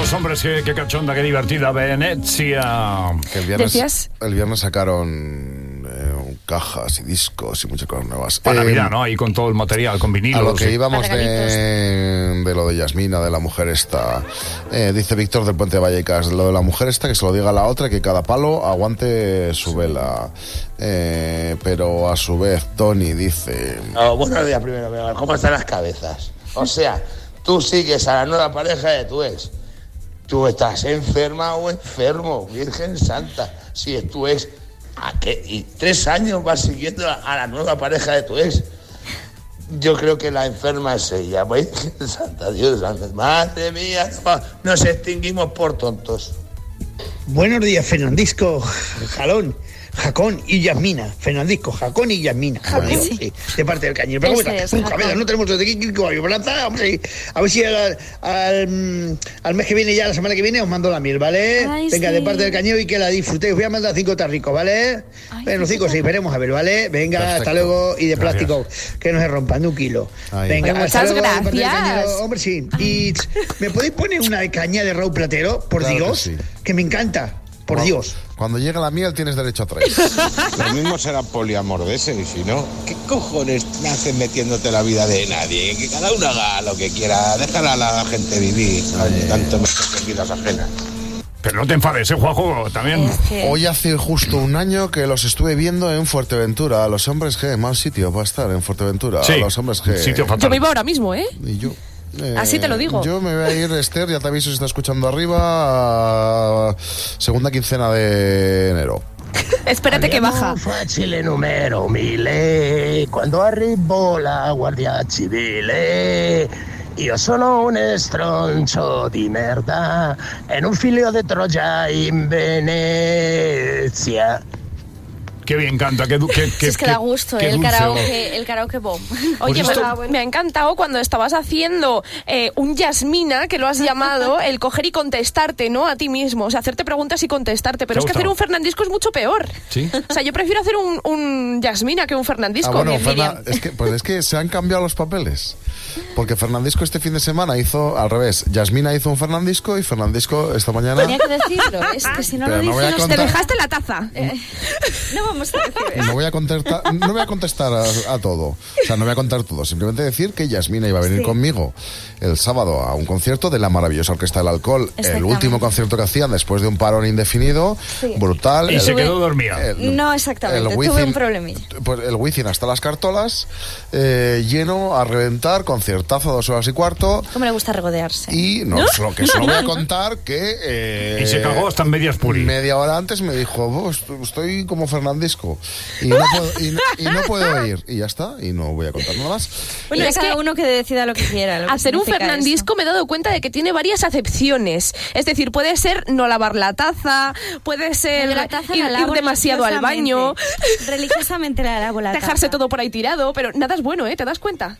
los hombres, qué, qué cachonda, qué divertida, Venecia. Que el viernes, ¿Decías? el viernes sacaron eh, cajas y discos y muchas cosas nuevas. Para Eh, Navidad, ¿no? Ahí con todo el material, con vinilos. A lo que sí. íbamos de, de lo de Yasmina, de la mujer esta. Eh, dice Víctor del Puente de Vallecas, lo de la mujer esta, que se lo diga a la otra, que cada palo aguante su vela. Eh, pero a su vez, Tony dice... Oh, buenos días primero, pero ¿cómo están las cabezas? O sea, tú sigues a la nueva pareja de tu ex. Tú estás enferma o enfermo, Virgen Santa. Si es tu ex, ¿a qué? Y tres años vas siguiendo a la nueva pareja de tu ex. Yo creo que la enferma es ella. Virgen Santa, Dios santo. Madre mía, no, nos extinguimos por tontos. Buenos días, Fernandisco, Jalón, Jacón y Yasmina. Fernandisco, Jacón y Yasmina. Jacón, Bueno, sí. sí, de parte del Cañero. Pero Ese bueno, es nunca, Jacón. ¿verdad? No tenemos de qué balanza. Vamos a ir. A ver si al, al, al mes que viene, ya la semana que viene, os mando la miel, ¿vale? Ay, Venga, sí. de parte del Cañero y que la disfrutéis. Os voy a mandar cinco tarricos, ¿vale? Bueno, cinco, seis, veremos a ver, ¿vale? Venga, Perfecto. hasta luego. Y de Gracias. plástico, que no se rompan, de un kilo. Ay. Venga, Pues hasta muchas luego, de parte del gracias. Cañero. Hombre, sí. Y tss, ¿me podéis poner una caña de Raúl Platero? Por Claro que Dios, sí. que me encanta. Por Cuando- Dios. Cuando llega la miel tienes derecho a tres. Lo mismo será poliamor de ese, y si no, ¿qué cojones haces metiéndote la vida de nadie? Que cada uno haga lo que quiera, déjala a la gente vivir, tanto meterse en vidas ajenas. Pero no te enfades, ¿eh, Juanjo? También. Hoy hace justo un año que los estuve viendo en Fuerteventura. A los hombres G, mal sitio para estar en Fuerteventura. Sí, a los hombres G. sitio Yo me iba ahora mismo, ¿eh? Y yo. Eh, Así te lo digo. Yo me voy a ir, Esther, ya te aviso si está escuchando arriba, a segunda quincena de enero. Espérate que baja. Facile numero mille, quando arrivò la Guardia Civile. Io sono un stronzo di merda en un figlio de Troya in Venezia. Qué bien canta, qué, du- qué, Si qué, es que qué- da gusto, qué ¿eh? el, dulce voz. karaoke, el karaoke bomb. Oye, Pues me, esto- me ha encantado cuando estabas haciendo eh, un Yasmina, que lo has llamado, el coger y contestarte, ¿no? A ti mismo. O sea, hacerte preguntas y contestarte. Pero ¿Te es ha que hacer gustado? un Fernandisco es mucho peor. ¿Sí? O sea, yo prefiero hacer un, un Yasmina que un Fernandisco. Ah, bueno, Bien, Fernan- Miriam. es que, pues es que se han cambiado los papeles. Porque Fernandisco este fin de semana hizo al revés. Yasmina hizo un Fernandisco y Fernandisco esta mañana. Tenía que decirlo, es que si no Pero lo no voy a dices... contar- Te dejaste la taza. Eh, no vamos a decir eso. No voy a contestar, no voy a, contestar a, a todo. O sea, no voy a contar todo. Simplemente decir que Yasmina iba a venir Sí. conmigo el sábado a un concierto de la maravillosa Orquesta del Alcohol. El Exactamente. último concierto que hacían después de un parón indefinido. Sí. Brutal. Y El- se quedó dormida. el- No exactamente, el tuve Wizzing- un problemilla. Pues el Wizzing hasta las cartolas, eh, lleno a reventar, conciertazo, dos horas y cuarto. ¿Cómo le gusta regodearse? Y no, lo que solo voy a contar que... eh, Y se cagó hasta en medias puri. Media hora antes me dijo, "Oh, est- estoy como Fernandisco y no, puedo, y, no- y no puedo ir". Y ya está, y no voy a contar nada más. Bueno, Y es es cada que uno que decida lo que quiera. lo que Hacer un significa Fernandisco me he dado cuenta de que tiene varias acepciones. Es decir, puede ser no lavar la taza, puede ser Yo la taza ir, la ir lavo demasiado al baño, religiosamente. Religiosamente la lavo la dejarse taza. todo por ahí tirado, pero nada es bueno, ¿eh? ¿Te das cuenta?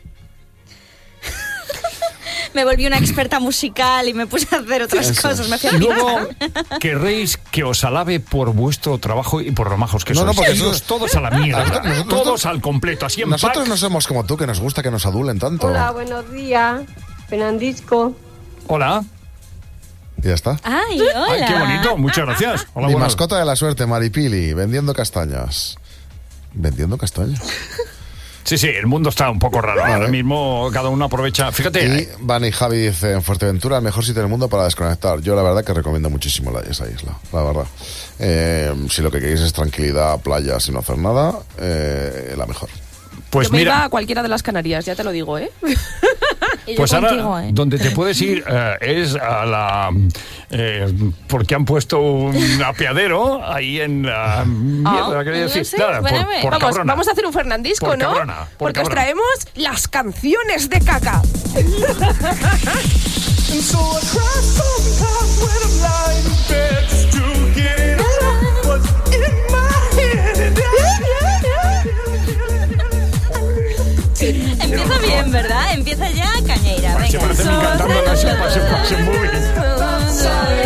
Me volví una experta musical y me puse a hacer otras Eso cosas. es. Me hacía Y luego pintar. querréis que os alabe por vuestro trabajo y por lo majos que No, sois. no, porque Iros eso- todos a la mierda. Nosotros- nosotros- todos al completo, así en Nosotros pack. no somos como tú, que nos gusta que nos adulen tanto. Hola, buenos días. Fernandisco. Hola. Y ya está. Ay, hola. Ay, qué bonito. Muchas gracias. Hola, Mi buenas. mascota de la suerte, Maripili, vendiendo castañas. ¿Vendiendo castañas? Sí, sí, el mundo está un poco raro. Ahora mismo cada uno aprovecha. Fíjate. Y Van y Javi dice, en Fuerteventura, el mejor sitio del mundo para desconectar. Yo la verdad que recomiendo muchísimo la, esa isla, la verdad. Eh, si lo que queréis es tranquilidad, playa, sin hacer nada, eh, la mejor. Pues Yo me mira. iba a cualquiera de las Canarias, ya te lo digo, ¿eh? Pues ahora, donde te puedes ir eh, es a la... eh, porque han puesto un apeadero ahí en la... mierda, quería no decir. sé, Nada, por, espérame. por vamos, cabrona. vamos a hacer un Fernandisco, Por ¿no? cabrona, por Porque os cabrona. traemos las canciones de caca. Empieza bien, ¿verdad? Empieza ya cañeira. Se Venga. parece a mí cantando la Pase, Pase, Pase Movie.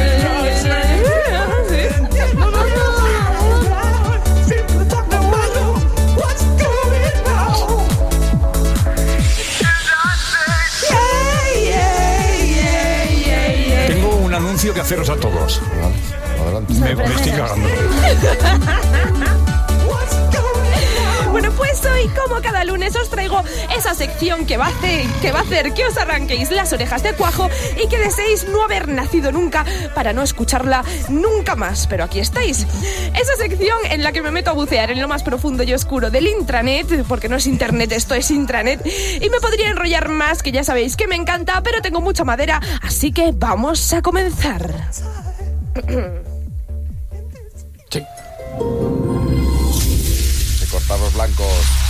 Tengo un anuncio anuncio que haceros a todos. Adelante. Me, me estoy cagando. Bueno, pues hoy, como cada lunes, os traigo esa sección que va a hacer que, va a hacer que os arranquéis las orejas de cuajo y que deseéis no haber nacido nunca para no escucharla nunca más. Pero aquí estáis. Esa sección en la que me meto a bucear en lo más profundo y oscuro del intranet, porque no es internet, esto es intranet, y me podría enrollar más, que ya sabéis que me encanta, pero tengo mucha madera, así que vamos a comenzar. Sí. Cortar los blancos.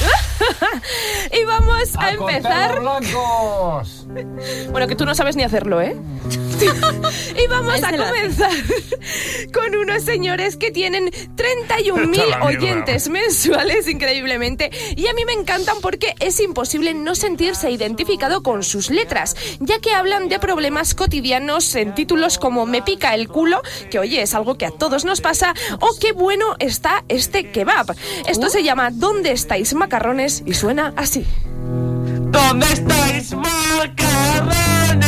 Y vamos a, a empezar. Los blancos. Bueno, que tú no sabes ni hacerlo, ¿eh? Y vamos a comenzar con unos señores que tienen treinta y un mil oyentes mensuales, increíblemente. Y a mí me encantan porque es imposible no sentirse identificado con sus letras, ya que hablan de problemas cotidianos en títulos como Me pica el culo, que oye, es algo que a todos nos pasa, o Qué bueno está este kebab. Esto uh. se llama ¿Dónde estáis, macarrones? Y suena así. ¿Dónde estáis, macarrones?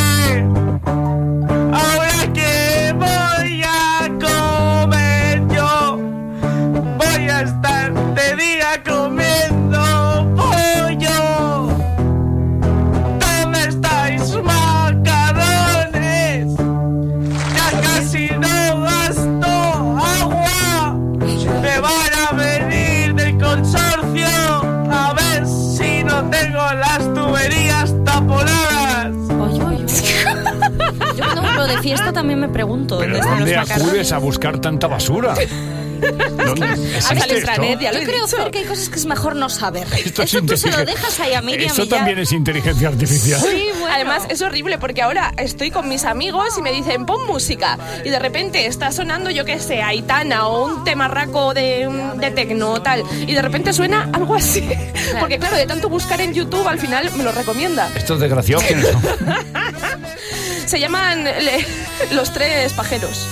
Ahora que voy a comer yo, voy a estar de día comiendo pollo. ¿Dónde estáis, macarrones? Ya casi no gasto agua. Me van a venir del consorcio a ver si no tengo las tuberías taponadas. Oye, oye, oye. Yo no, lo de fiesta también me pregunto. ¿Pero ¿dónde dónde están los acudes macarrones? a buscar tanta basura? ¿Dónde existe esto? Yo creo Fer, que hay cosas que es mejor no saber. Esto Eso es tú se lo inteligen- dejas ahí a Miriam Eso y ya. también es inteligencia artificial. Sí, bueno. Además es horrible porque ahora estoy con mis amigos y me dicen pon música y de repente está sonando, yo qué sé, Aitana o un temarraco de, de tecno o tal, y de repente suena algo así, porque claro, de tanto buscar en YouTube al final me lo recomienda. Estos desgraciados, ¿quiénes son? Se llaman le- Los Tres Pajeros.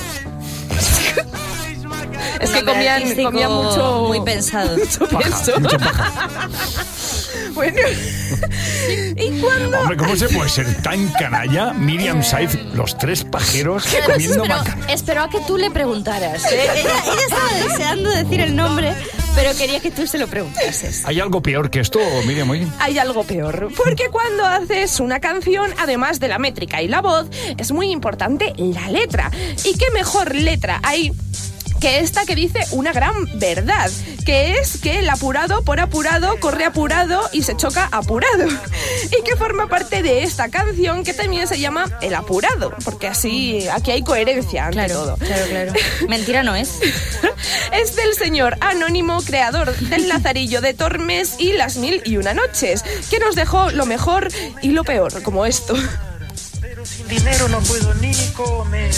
Es que Nombre comían, artístico comían mucho... muy pensado. Mucho Paja, pienso. mucha paja. Bueno, ¿y cuándo? Hombre, ¿cómo se puede ser tan canalla? Miriam Saiz, Los Tres Pajeros, comiendo Pero macarrones. esperó a que tú le preguntaras. ¿eh? Ella, ella estaba deseando decir el nombre, pero quería que tú se lo preguntases. ¿Hay algo peor que esto, Miriam? Oye? Hay algo peor, porque cuando haces una canción, además de la métrica y la voz, es muy importante la letra. ¿Y qué mejor letra hay que esta que dice una gran verdad, que es que el apurado por apurado corre apurado y se choca apurado, y que forma parte de esta canción que también se llama El Apurado, porque así aquí hay coherencia ante Claro, todo. claro, claro. Mentira no es. Es del señor anónimo, creador del Lazarillo de Tormes y Las Mil y Una Noches, que nos dejó lo mejor y lo peor, como esto. Pero sin dinero no puedo ni comer.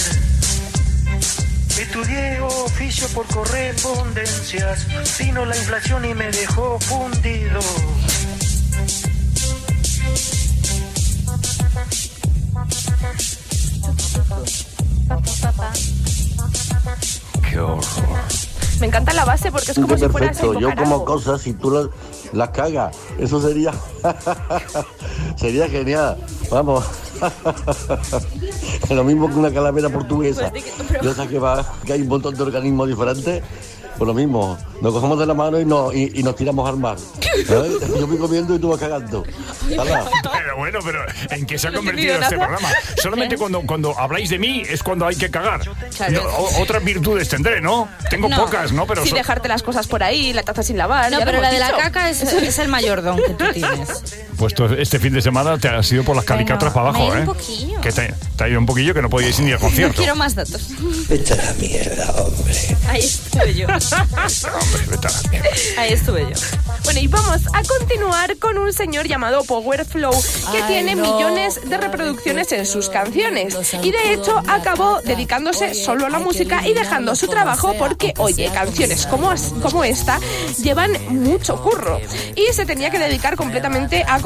Estudié oficio por correspondencias, vino la inflación y me dejó fundido. Qué horror. Me encanta la base porque es como si fuera Perfecto, yo como Carajo. cosas y tú las, las cagas, eso sería sería genial, vamos. Lo mismo que una calavera portuguesa. Yo sé que, va, que hay un montón de organismos diferentes. Pues lo mismo, nos cogemos de la mano y, no, y, y nos tiramos al mar. ¿Sabes? Yo voy comiendo y tú vas cagando. ¡Hala! Pero bueno, pero ¿en qué se ha No he convertido entendido este nada. programa? Solamente cuando, cuando habláis de mí es cuando hay que cagar. Claro. No, o- otras virtudes tendré, ¿no? Tengo No, pocas, ¿no? Pero sin so- dejarte las cosas por ahí, la taza sin lavar. No, ya lo pero hemos la de la dicho. caca es, es el mayor don que tú tienes. pues tú, este fin de semana te has ido por las caricaturas para me abajo, he ido ¿eh? un poquillo. Que te, te ha ido un poquillo que no podíais ir ni al No concierto. quiero más datos. Vete a la mierda, hombre. Ahí estuve yo. Hombre, vete a la mierda. Ahí estuve yo. Bueno, y vamos a continuar con un señor llamado Power Flow, que Ay, tiene no. millones de reproducciones en sus canciones. Y de hecho acabó dedicándose solo a la música y dejando su trabajo porque, oye, canciones como, as- como esta llevan mucho curro. Y se tenía que dedicar completamente a componer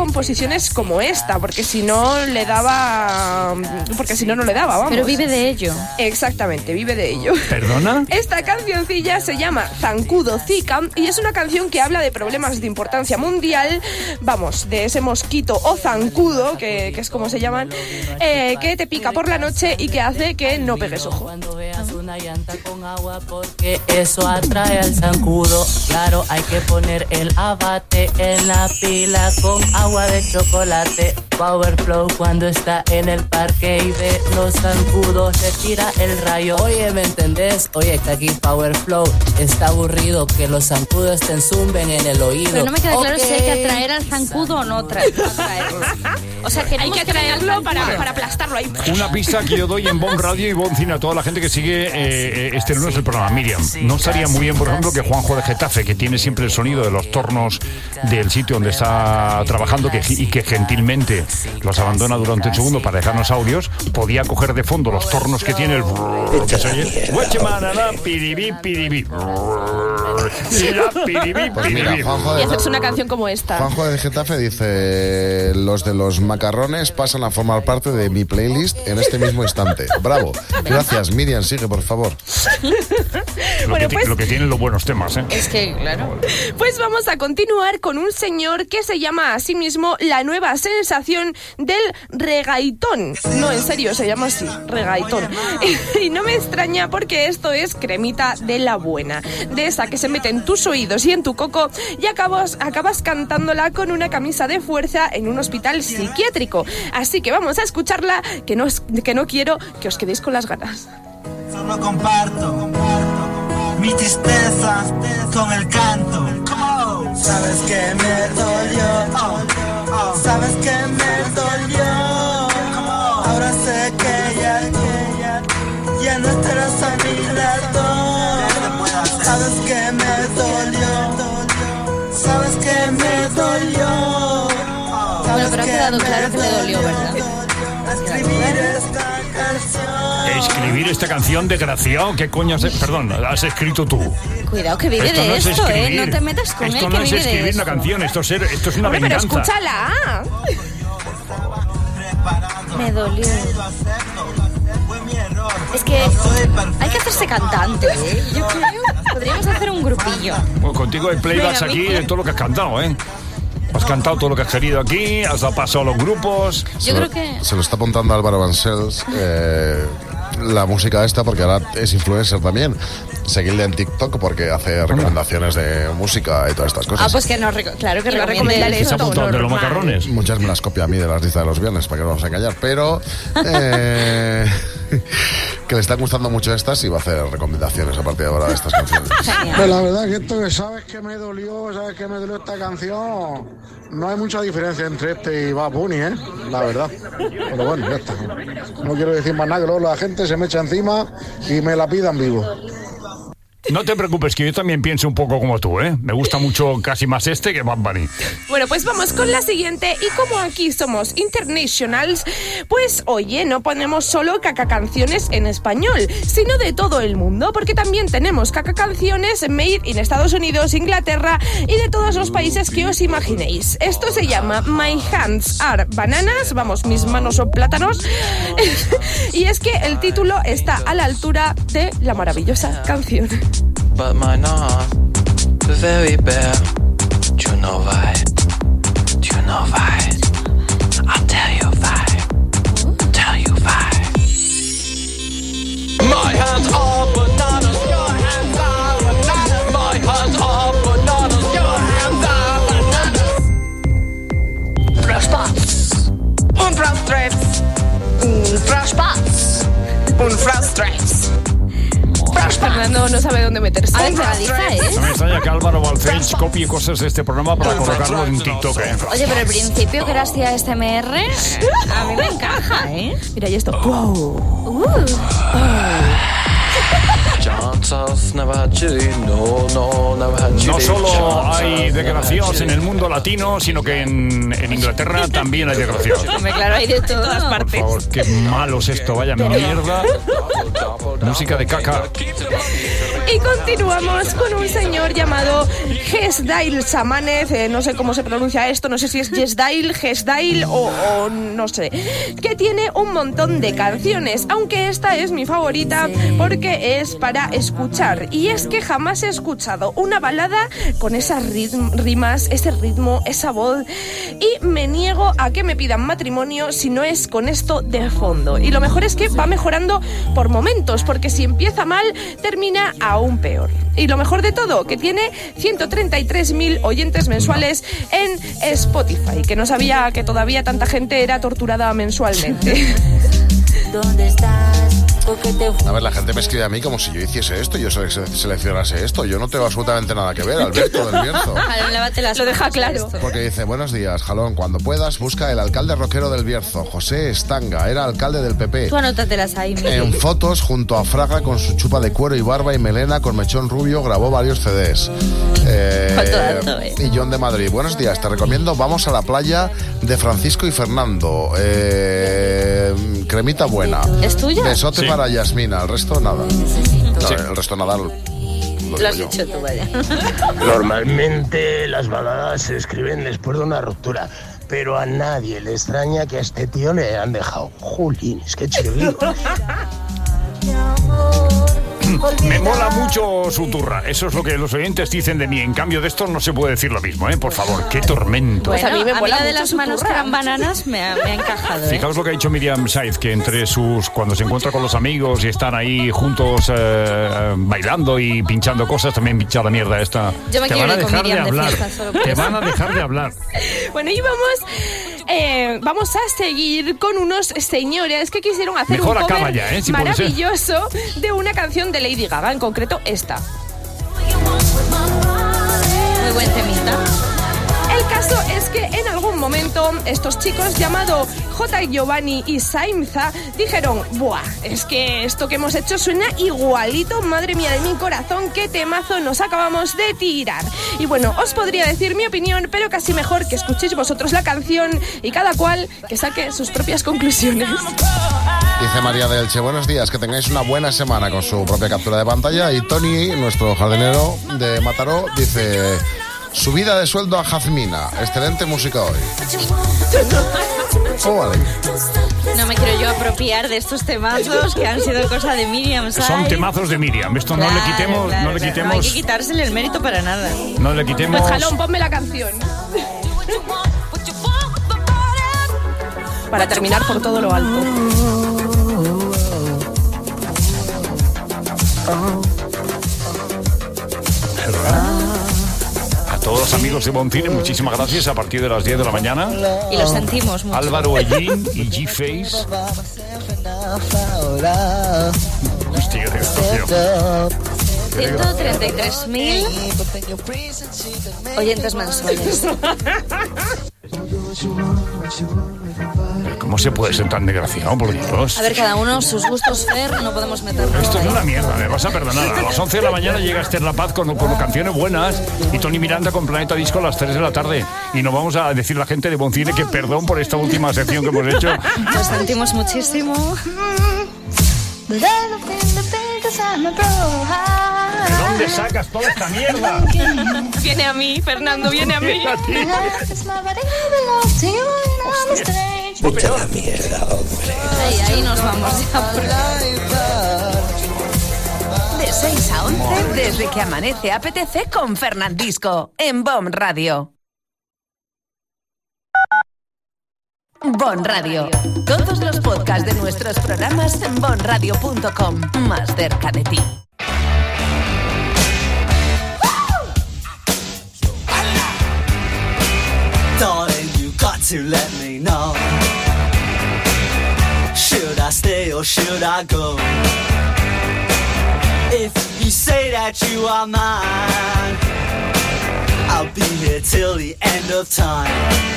composiciones como esta, porque si no le daba... Porque si no, no le daba, vamos. Pero vive de ello. Exactamente, vive de ello. ¿Perdona? Esta cancioncilla se llama Zancudo Zika y es una canción que habla de problemas de importancia mundial, vamos, de ese mosquito o zancudo, que, que es como se llaman, eh, que te pica por la noche y que hace que no pegues ojo. Una llanta con agua porque eso atrae al zancudo. Claro, hay que poner el abate en la pila con agua de chocolate. Power Flow cuando está en el parque y ve los zancudos se tira el rayo. Oye, ¿me entendés? Oye, que aquí Power Flow está aburrido que los zancudos te enzumben en el oído. Pero no me queda claro okay. si hay que atraer al zancudo o no tra- atraerlo. O sea, que hay que atraerlo para, Bueno. para aplastarlo ahí. Una pista que yo doy en Bon Radio y Bon Cine a toda la gente que sigue eh, este lunes el programa. Miriam, ¿no estaría muy bien, por ejemplo, que Juanjo de Getafe, que tiene siempre el sonido de los tornos del sitio donde está trabajando que, y que gentilmente los abandona durante un segundo para dejarnos audios, podía coger de fondo los tornos que tiene el... que se oye? piribí, piribí. Pues mira, Juanjo Y de, hacerse una canción como esta. Juanjo de Getafe dice: los de los macarrones pasan a formar parte de mi playlist en este mismo instante. Bravo. Gracias, Miriam, sigue, por favor. Lo, Bueno, que, pues- lo que tienen los buenos temas, ¿eh? Es que, claro. Pues vamos a continuar con un señor que se llama a sí mismo la nueva sensación del regaitón. No, en serio, se llama así, regaitón. Y no me extraña porque esto es cremita de la buena, de esa que se mete en tus oídos y en tu coco y acabas, acabas cantándola con una camisa de fuerza en un hospital psiquiátrico. Así que vamos a escucharla, que no, es- que no quiero que os quedéis con las ganas. Solo comparto mi tristeza con el canto. Sabes que me dolió, sabes que me dolió. Ahora sé que ya, que ya, ya no estarás a mi lado. Sabes que me dolió, sabes que me dolió. Bueno, pero ha quedado claro que le dolió, ¿verdad? Escribir esta canción. Escribir esta canción, desgraciado, ¿qué coño has... Perdón, has escrito tú? Cuidado que vive Esto de no es esto, ¿eh? escribir. No te metas con Esto él, no que es vive de escribir una esto. canción, esto es, ser- esto es una Hombre, pero venganza. escúchala. Me dolió. Es que hay que hacerse cantante, ¿eh? Yo creo. Podríamos hacer un grupillo. Bueno, contigo hay playbacks Venga, aquí Miguel. de todo lo que has cantado, ¿eh? Has cantado todo lo que has querido aquí, has dado paso a los grupos. Yo creo que... Se lo está apuntando Álvaro Vancells, eh, la música esta, porque ahora es influencer también. Seguidle en TikTok porque hace recomendaciones de música y todas estas cosas. Ah, pues que no... reco- Claro que Que no recomiende recomendaré eso. eso. apuntado de los normal. macarrones. Muchas me las copia a mí de la lista de los viernes, para que no nos vamos a engañar, pero eh, que le están gustando mucho estas y va a hacer recomendaciones a partir de ahora de estas canciones. Pues la verdad que esto que sabes que me dolió, sabes que me dolió esta canción, no hay mucha diferencia entre este y Bad Bunny, ¿eh? La verdad. Pero bueno, ya está. No quiero decir más nada, que luego la gente se me echa encima y me la pidan vivo. No te preocupes, que yo también pienso un poco como tú, ¿eh? Me gusta mucho casi más este que Bad Bunny. Bueno, pues vamos con la siguiente. Y como aquí somos internationals, pues oye, no ponemos solo cacacanciones en español, sino de todo el mundo, porque también tenemos cacacanciones made in Estados Unidos, Inglaterra y de todos los países que os imaginéis. Esto se llama My Hands Are Bananas, vamos, mis manos son plátanos. Y es que el título está a la altura de la maravillosa canción. But mine are very bare. Do you know why? Do you know why? I'll tell you why. Tell you why. My hands are bananas. Your hands are bananas. My hands are bananas. Your hands are bananas. Frostbots. Und Froststripes. Und Frostbots. Und Froststripes. Fernando no sabe dónde meterse. A ver, pegadiza, ¿eh? No me extraña que Álvaro Balcells copie cosas de este programa para colocarlo en TikTok, ¿eh? Oye, pero el principio que era así a este M R, a mí me encaja, ¿eh? Mira, y esto. Wow. Uh. No solo hay desgraciados en el mundo latino, sino que en, en Inglaterra también hay desgraciados. Hombre, claro, hay de todas partes. Por favor, qué malo es esto, vaya mierda. Música de caca. Y continuamos con un señor llamado Gesdail Samanez, eh, no sé cómo se pronuncia esto, no sé si es Gesdail, Gesdail o, o no sé, que tiene un montón de canciones, aunque esta es mi favorita porque es para escuchar. Y es que jamás he escuchado una balada con esas ritm- rimas, ese ritmo, esa voz, y me niego a que me pidan matrimonio si no es con esto de fondo. Y lo mejor es que va mejorando por momentos, porque si empieza mal, termina aún peor. Y lo mejor de todo, que tiene ciento treinta y tres mil oyentes mensuales en Spotify, que no sabía que todavía tanta gente era torturada mensualmente. ¿Dónde estás? A ver, la gente me escribe a mí como si yo hiciese esto, yo sele- seleccionase esto. Yo no tengo absolutamente nada que ver, Alberto del Bierzo. Jalón, lávate las Lo deja manos, claro. esto. Porque dice, buenos días, Jalón, cuando puedas busca el alcalde rockero del Bierzo, José Estanga, era alcalde del P P. Tú anótatelas ahí, Miguel. En fotos junto a Fraga con su chupa de cuero y barba y melena con mechón rubio grabó varios C Ds. Eh, Cuánto dato, eh. Y John de Madrid, buenos días, te recomiendo Vamos a la playa de Francisco y Fernando. Eh, cremita buena. ¿Es tuya? Besote Sí. para Yasmina, el resto nada. No, Sí. el resto nada. Lo, lo Lo digo has yo. dicho tú, vaya. Normalmente las baladas se escriben después de una ruptura, pero a nadie le extraña que a este tío le han dejado. Jolines, qué chirrido. Me mola mucho su turra. Eso es lo que los oyentes dicen de mí. En cambio de esto no se puede decir lo mismo, ¿eh? Por favor, qué tormento. Pues a mí me mola la de mucho las su manos turra. que eran bananas me ha, me ha encajado, ¿eh? Fijaos lo que ha dicho Miriam Saiz, que entre sus, cuando se encuentra con los amigos y están ahí juntos eh, bailando y pinchando cosas, también pincha la mierda esta. Yo me Te quiero van a ir con dejar de Miriam de hablar. fiesta solo por Te eso. van a dejar de hablar. Bueno, y vamos, eh, vamos a seguir con unos señores que quisieron hacer Mejor un cover acaba ya, ¿eh? Si puede ser. maravilloso de una canción de Lady Gaga, en concreto esta. Muy buen temita. El caso es que en algún momento estos chicos llamados J. Giovanni y Saimza dijeron, buah, es que esto que hemos hecho suena igualito, madre mía de mi corazón, qué temazo nos acabamos de tirar. Y bueno, os podría decir mi opinión, pero casi mejor que escuchéis vosotros la canción y cada cual que saque sus propias conclusiones. Dice María de Elche, buenos días, que tengáis una buena semana con su propia captura de pantalla. Y Tony, nuestro jardinero de Mataró, dice, subida de sueldo a Jazmina, excelente música hoy. Oh, vale. No me quiero yo apropiar de estos temazos que han sido cosa de Miriam Saiz. Son temazos de Miriam. Esto no le Claro, quitemos, claro, no le claro. quitemos, No hay que quitársele el mérito para nada. no le quitemos. Pues Jalón, ponme la canción. Para terminar por todo lo alto. A todos los amigos de Boncine, muchísimas gracias. A partir de las diez de la mañana. Y lo sentimos mucho. Álvaro Ellín y G-Face. Hostia, qué desgracia. ciento treinta y tres mil oyentes mensuales. ¿Cómo se puede ser tan desgraciado, por Dios? A ver, cada uno sus gustos, Fer, no podemos meternos. Esto es ahí. una mierda, me vas a perdonar. A las once de la mañana llega Esther La Paz con, con canciones buenas y Tony Miranda con Planeta Disco a las tres de la tarde. Y nos vamos a decir a la gente de Boncine que perdón por esta última sección que hemos hecho. Lo sentimos muchísimo. ¿De dónde sacas toda esta mierda? Viene a mí, Fernando, viene a mí. Vete a la mierda, hombre. Ahí, ahí nos vamos ya. De seis a once, desde que amanece apetece con Fernandisco, en Bon Radio. Bon Radio. Todos los podcasts de nuestros programas en bon radio punto com. Más cerca de ti. Darling, you got to let me know. Should I stay or should I go? If you say that you are mine, I'll be here till the end of time.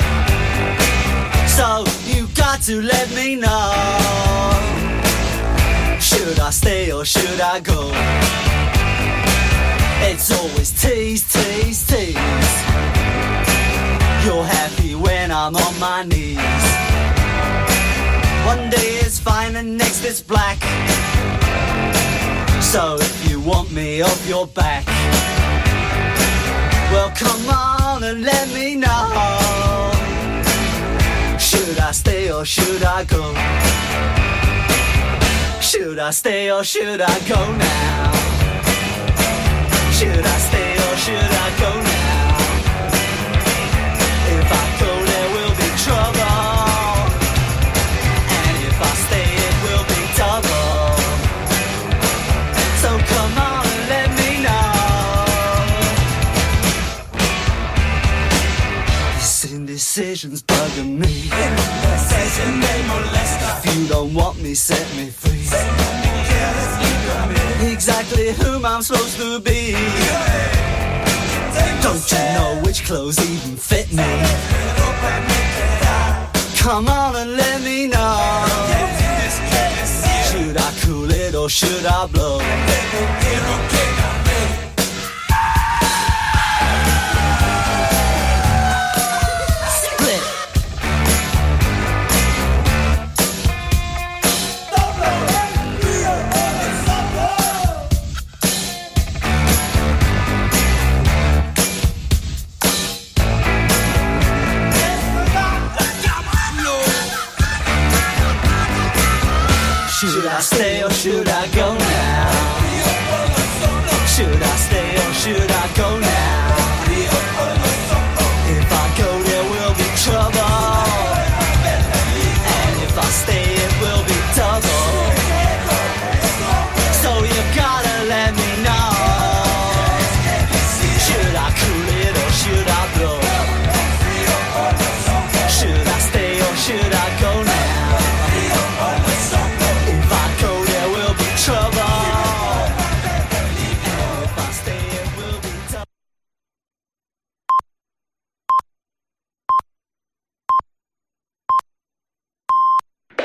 So you got to let me know. Should I stay or should I go? my knees. One day it's fine and next it's black. So if you want me off your back, well come on and let me know. Should I stay or should I go? Should I stay or should I go now? Should I stay or should I go now? If I go there will be trouble, and if I stay it will be double. So come on and let me know. This indecision's bugging me. If you don't want me, set me free. Exactly whom I'm supposed to be. Don't you know which clothes even fit me? Come on and let me know. Should I cool it or should I blow? Should I stay or should I go now? Should I stay or should I go now?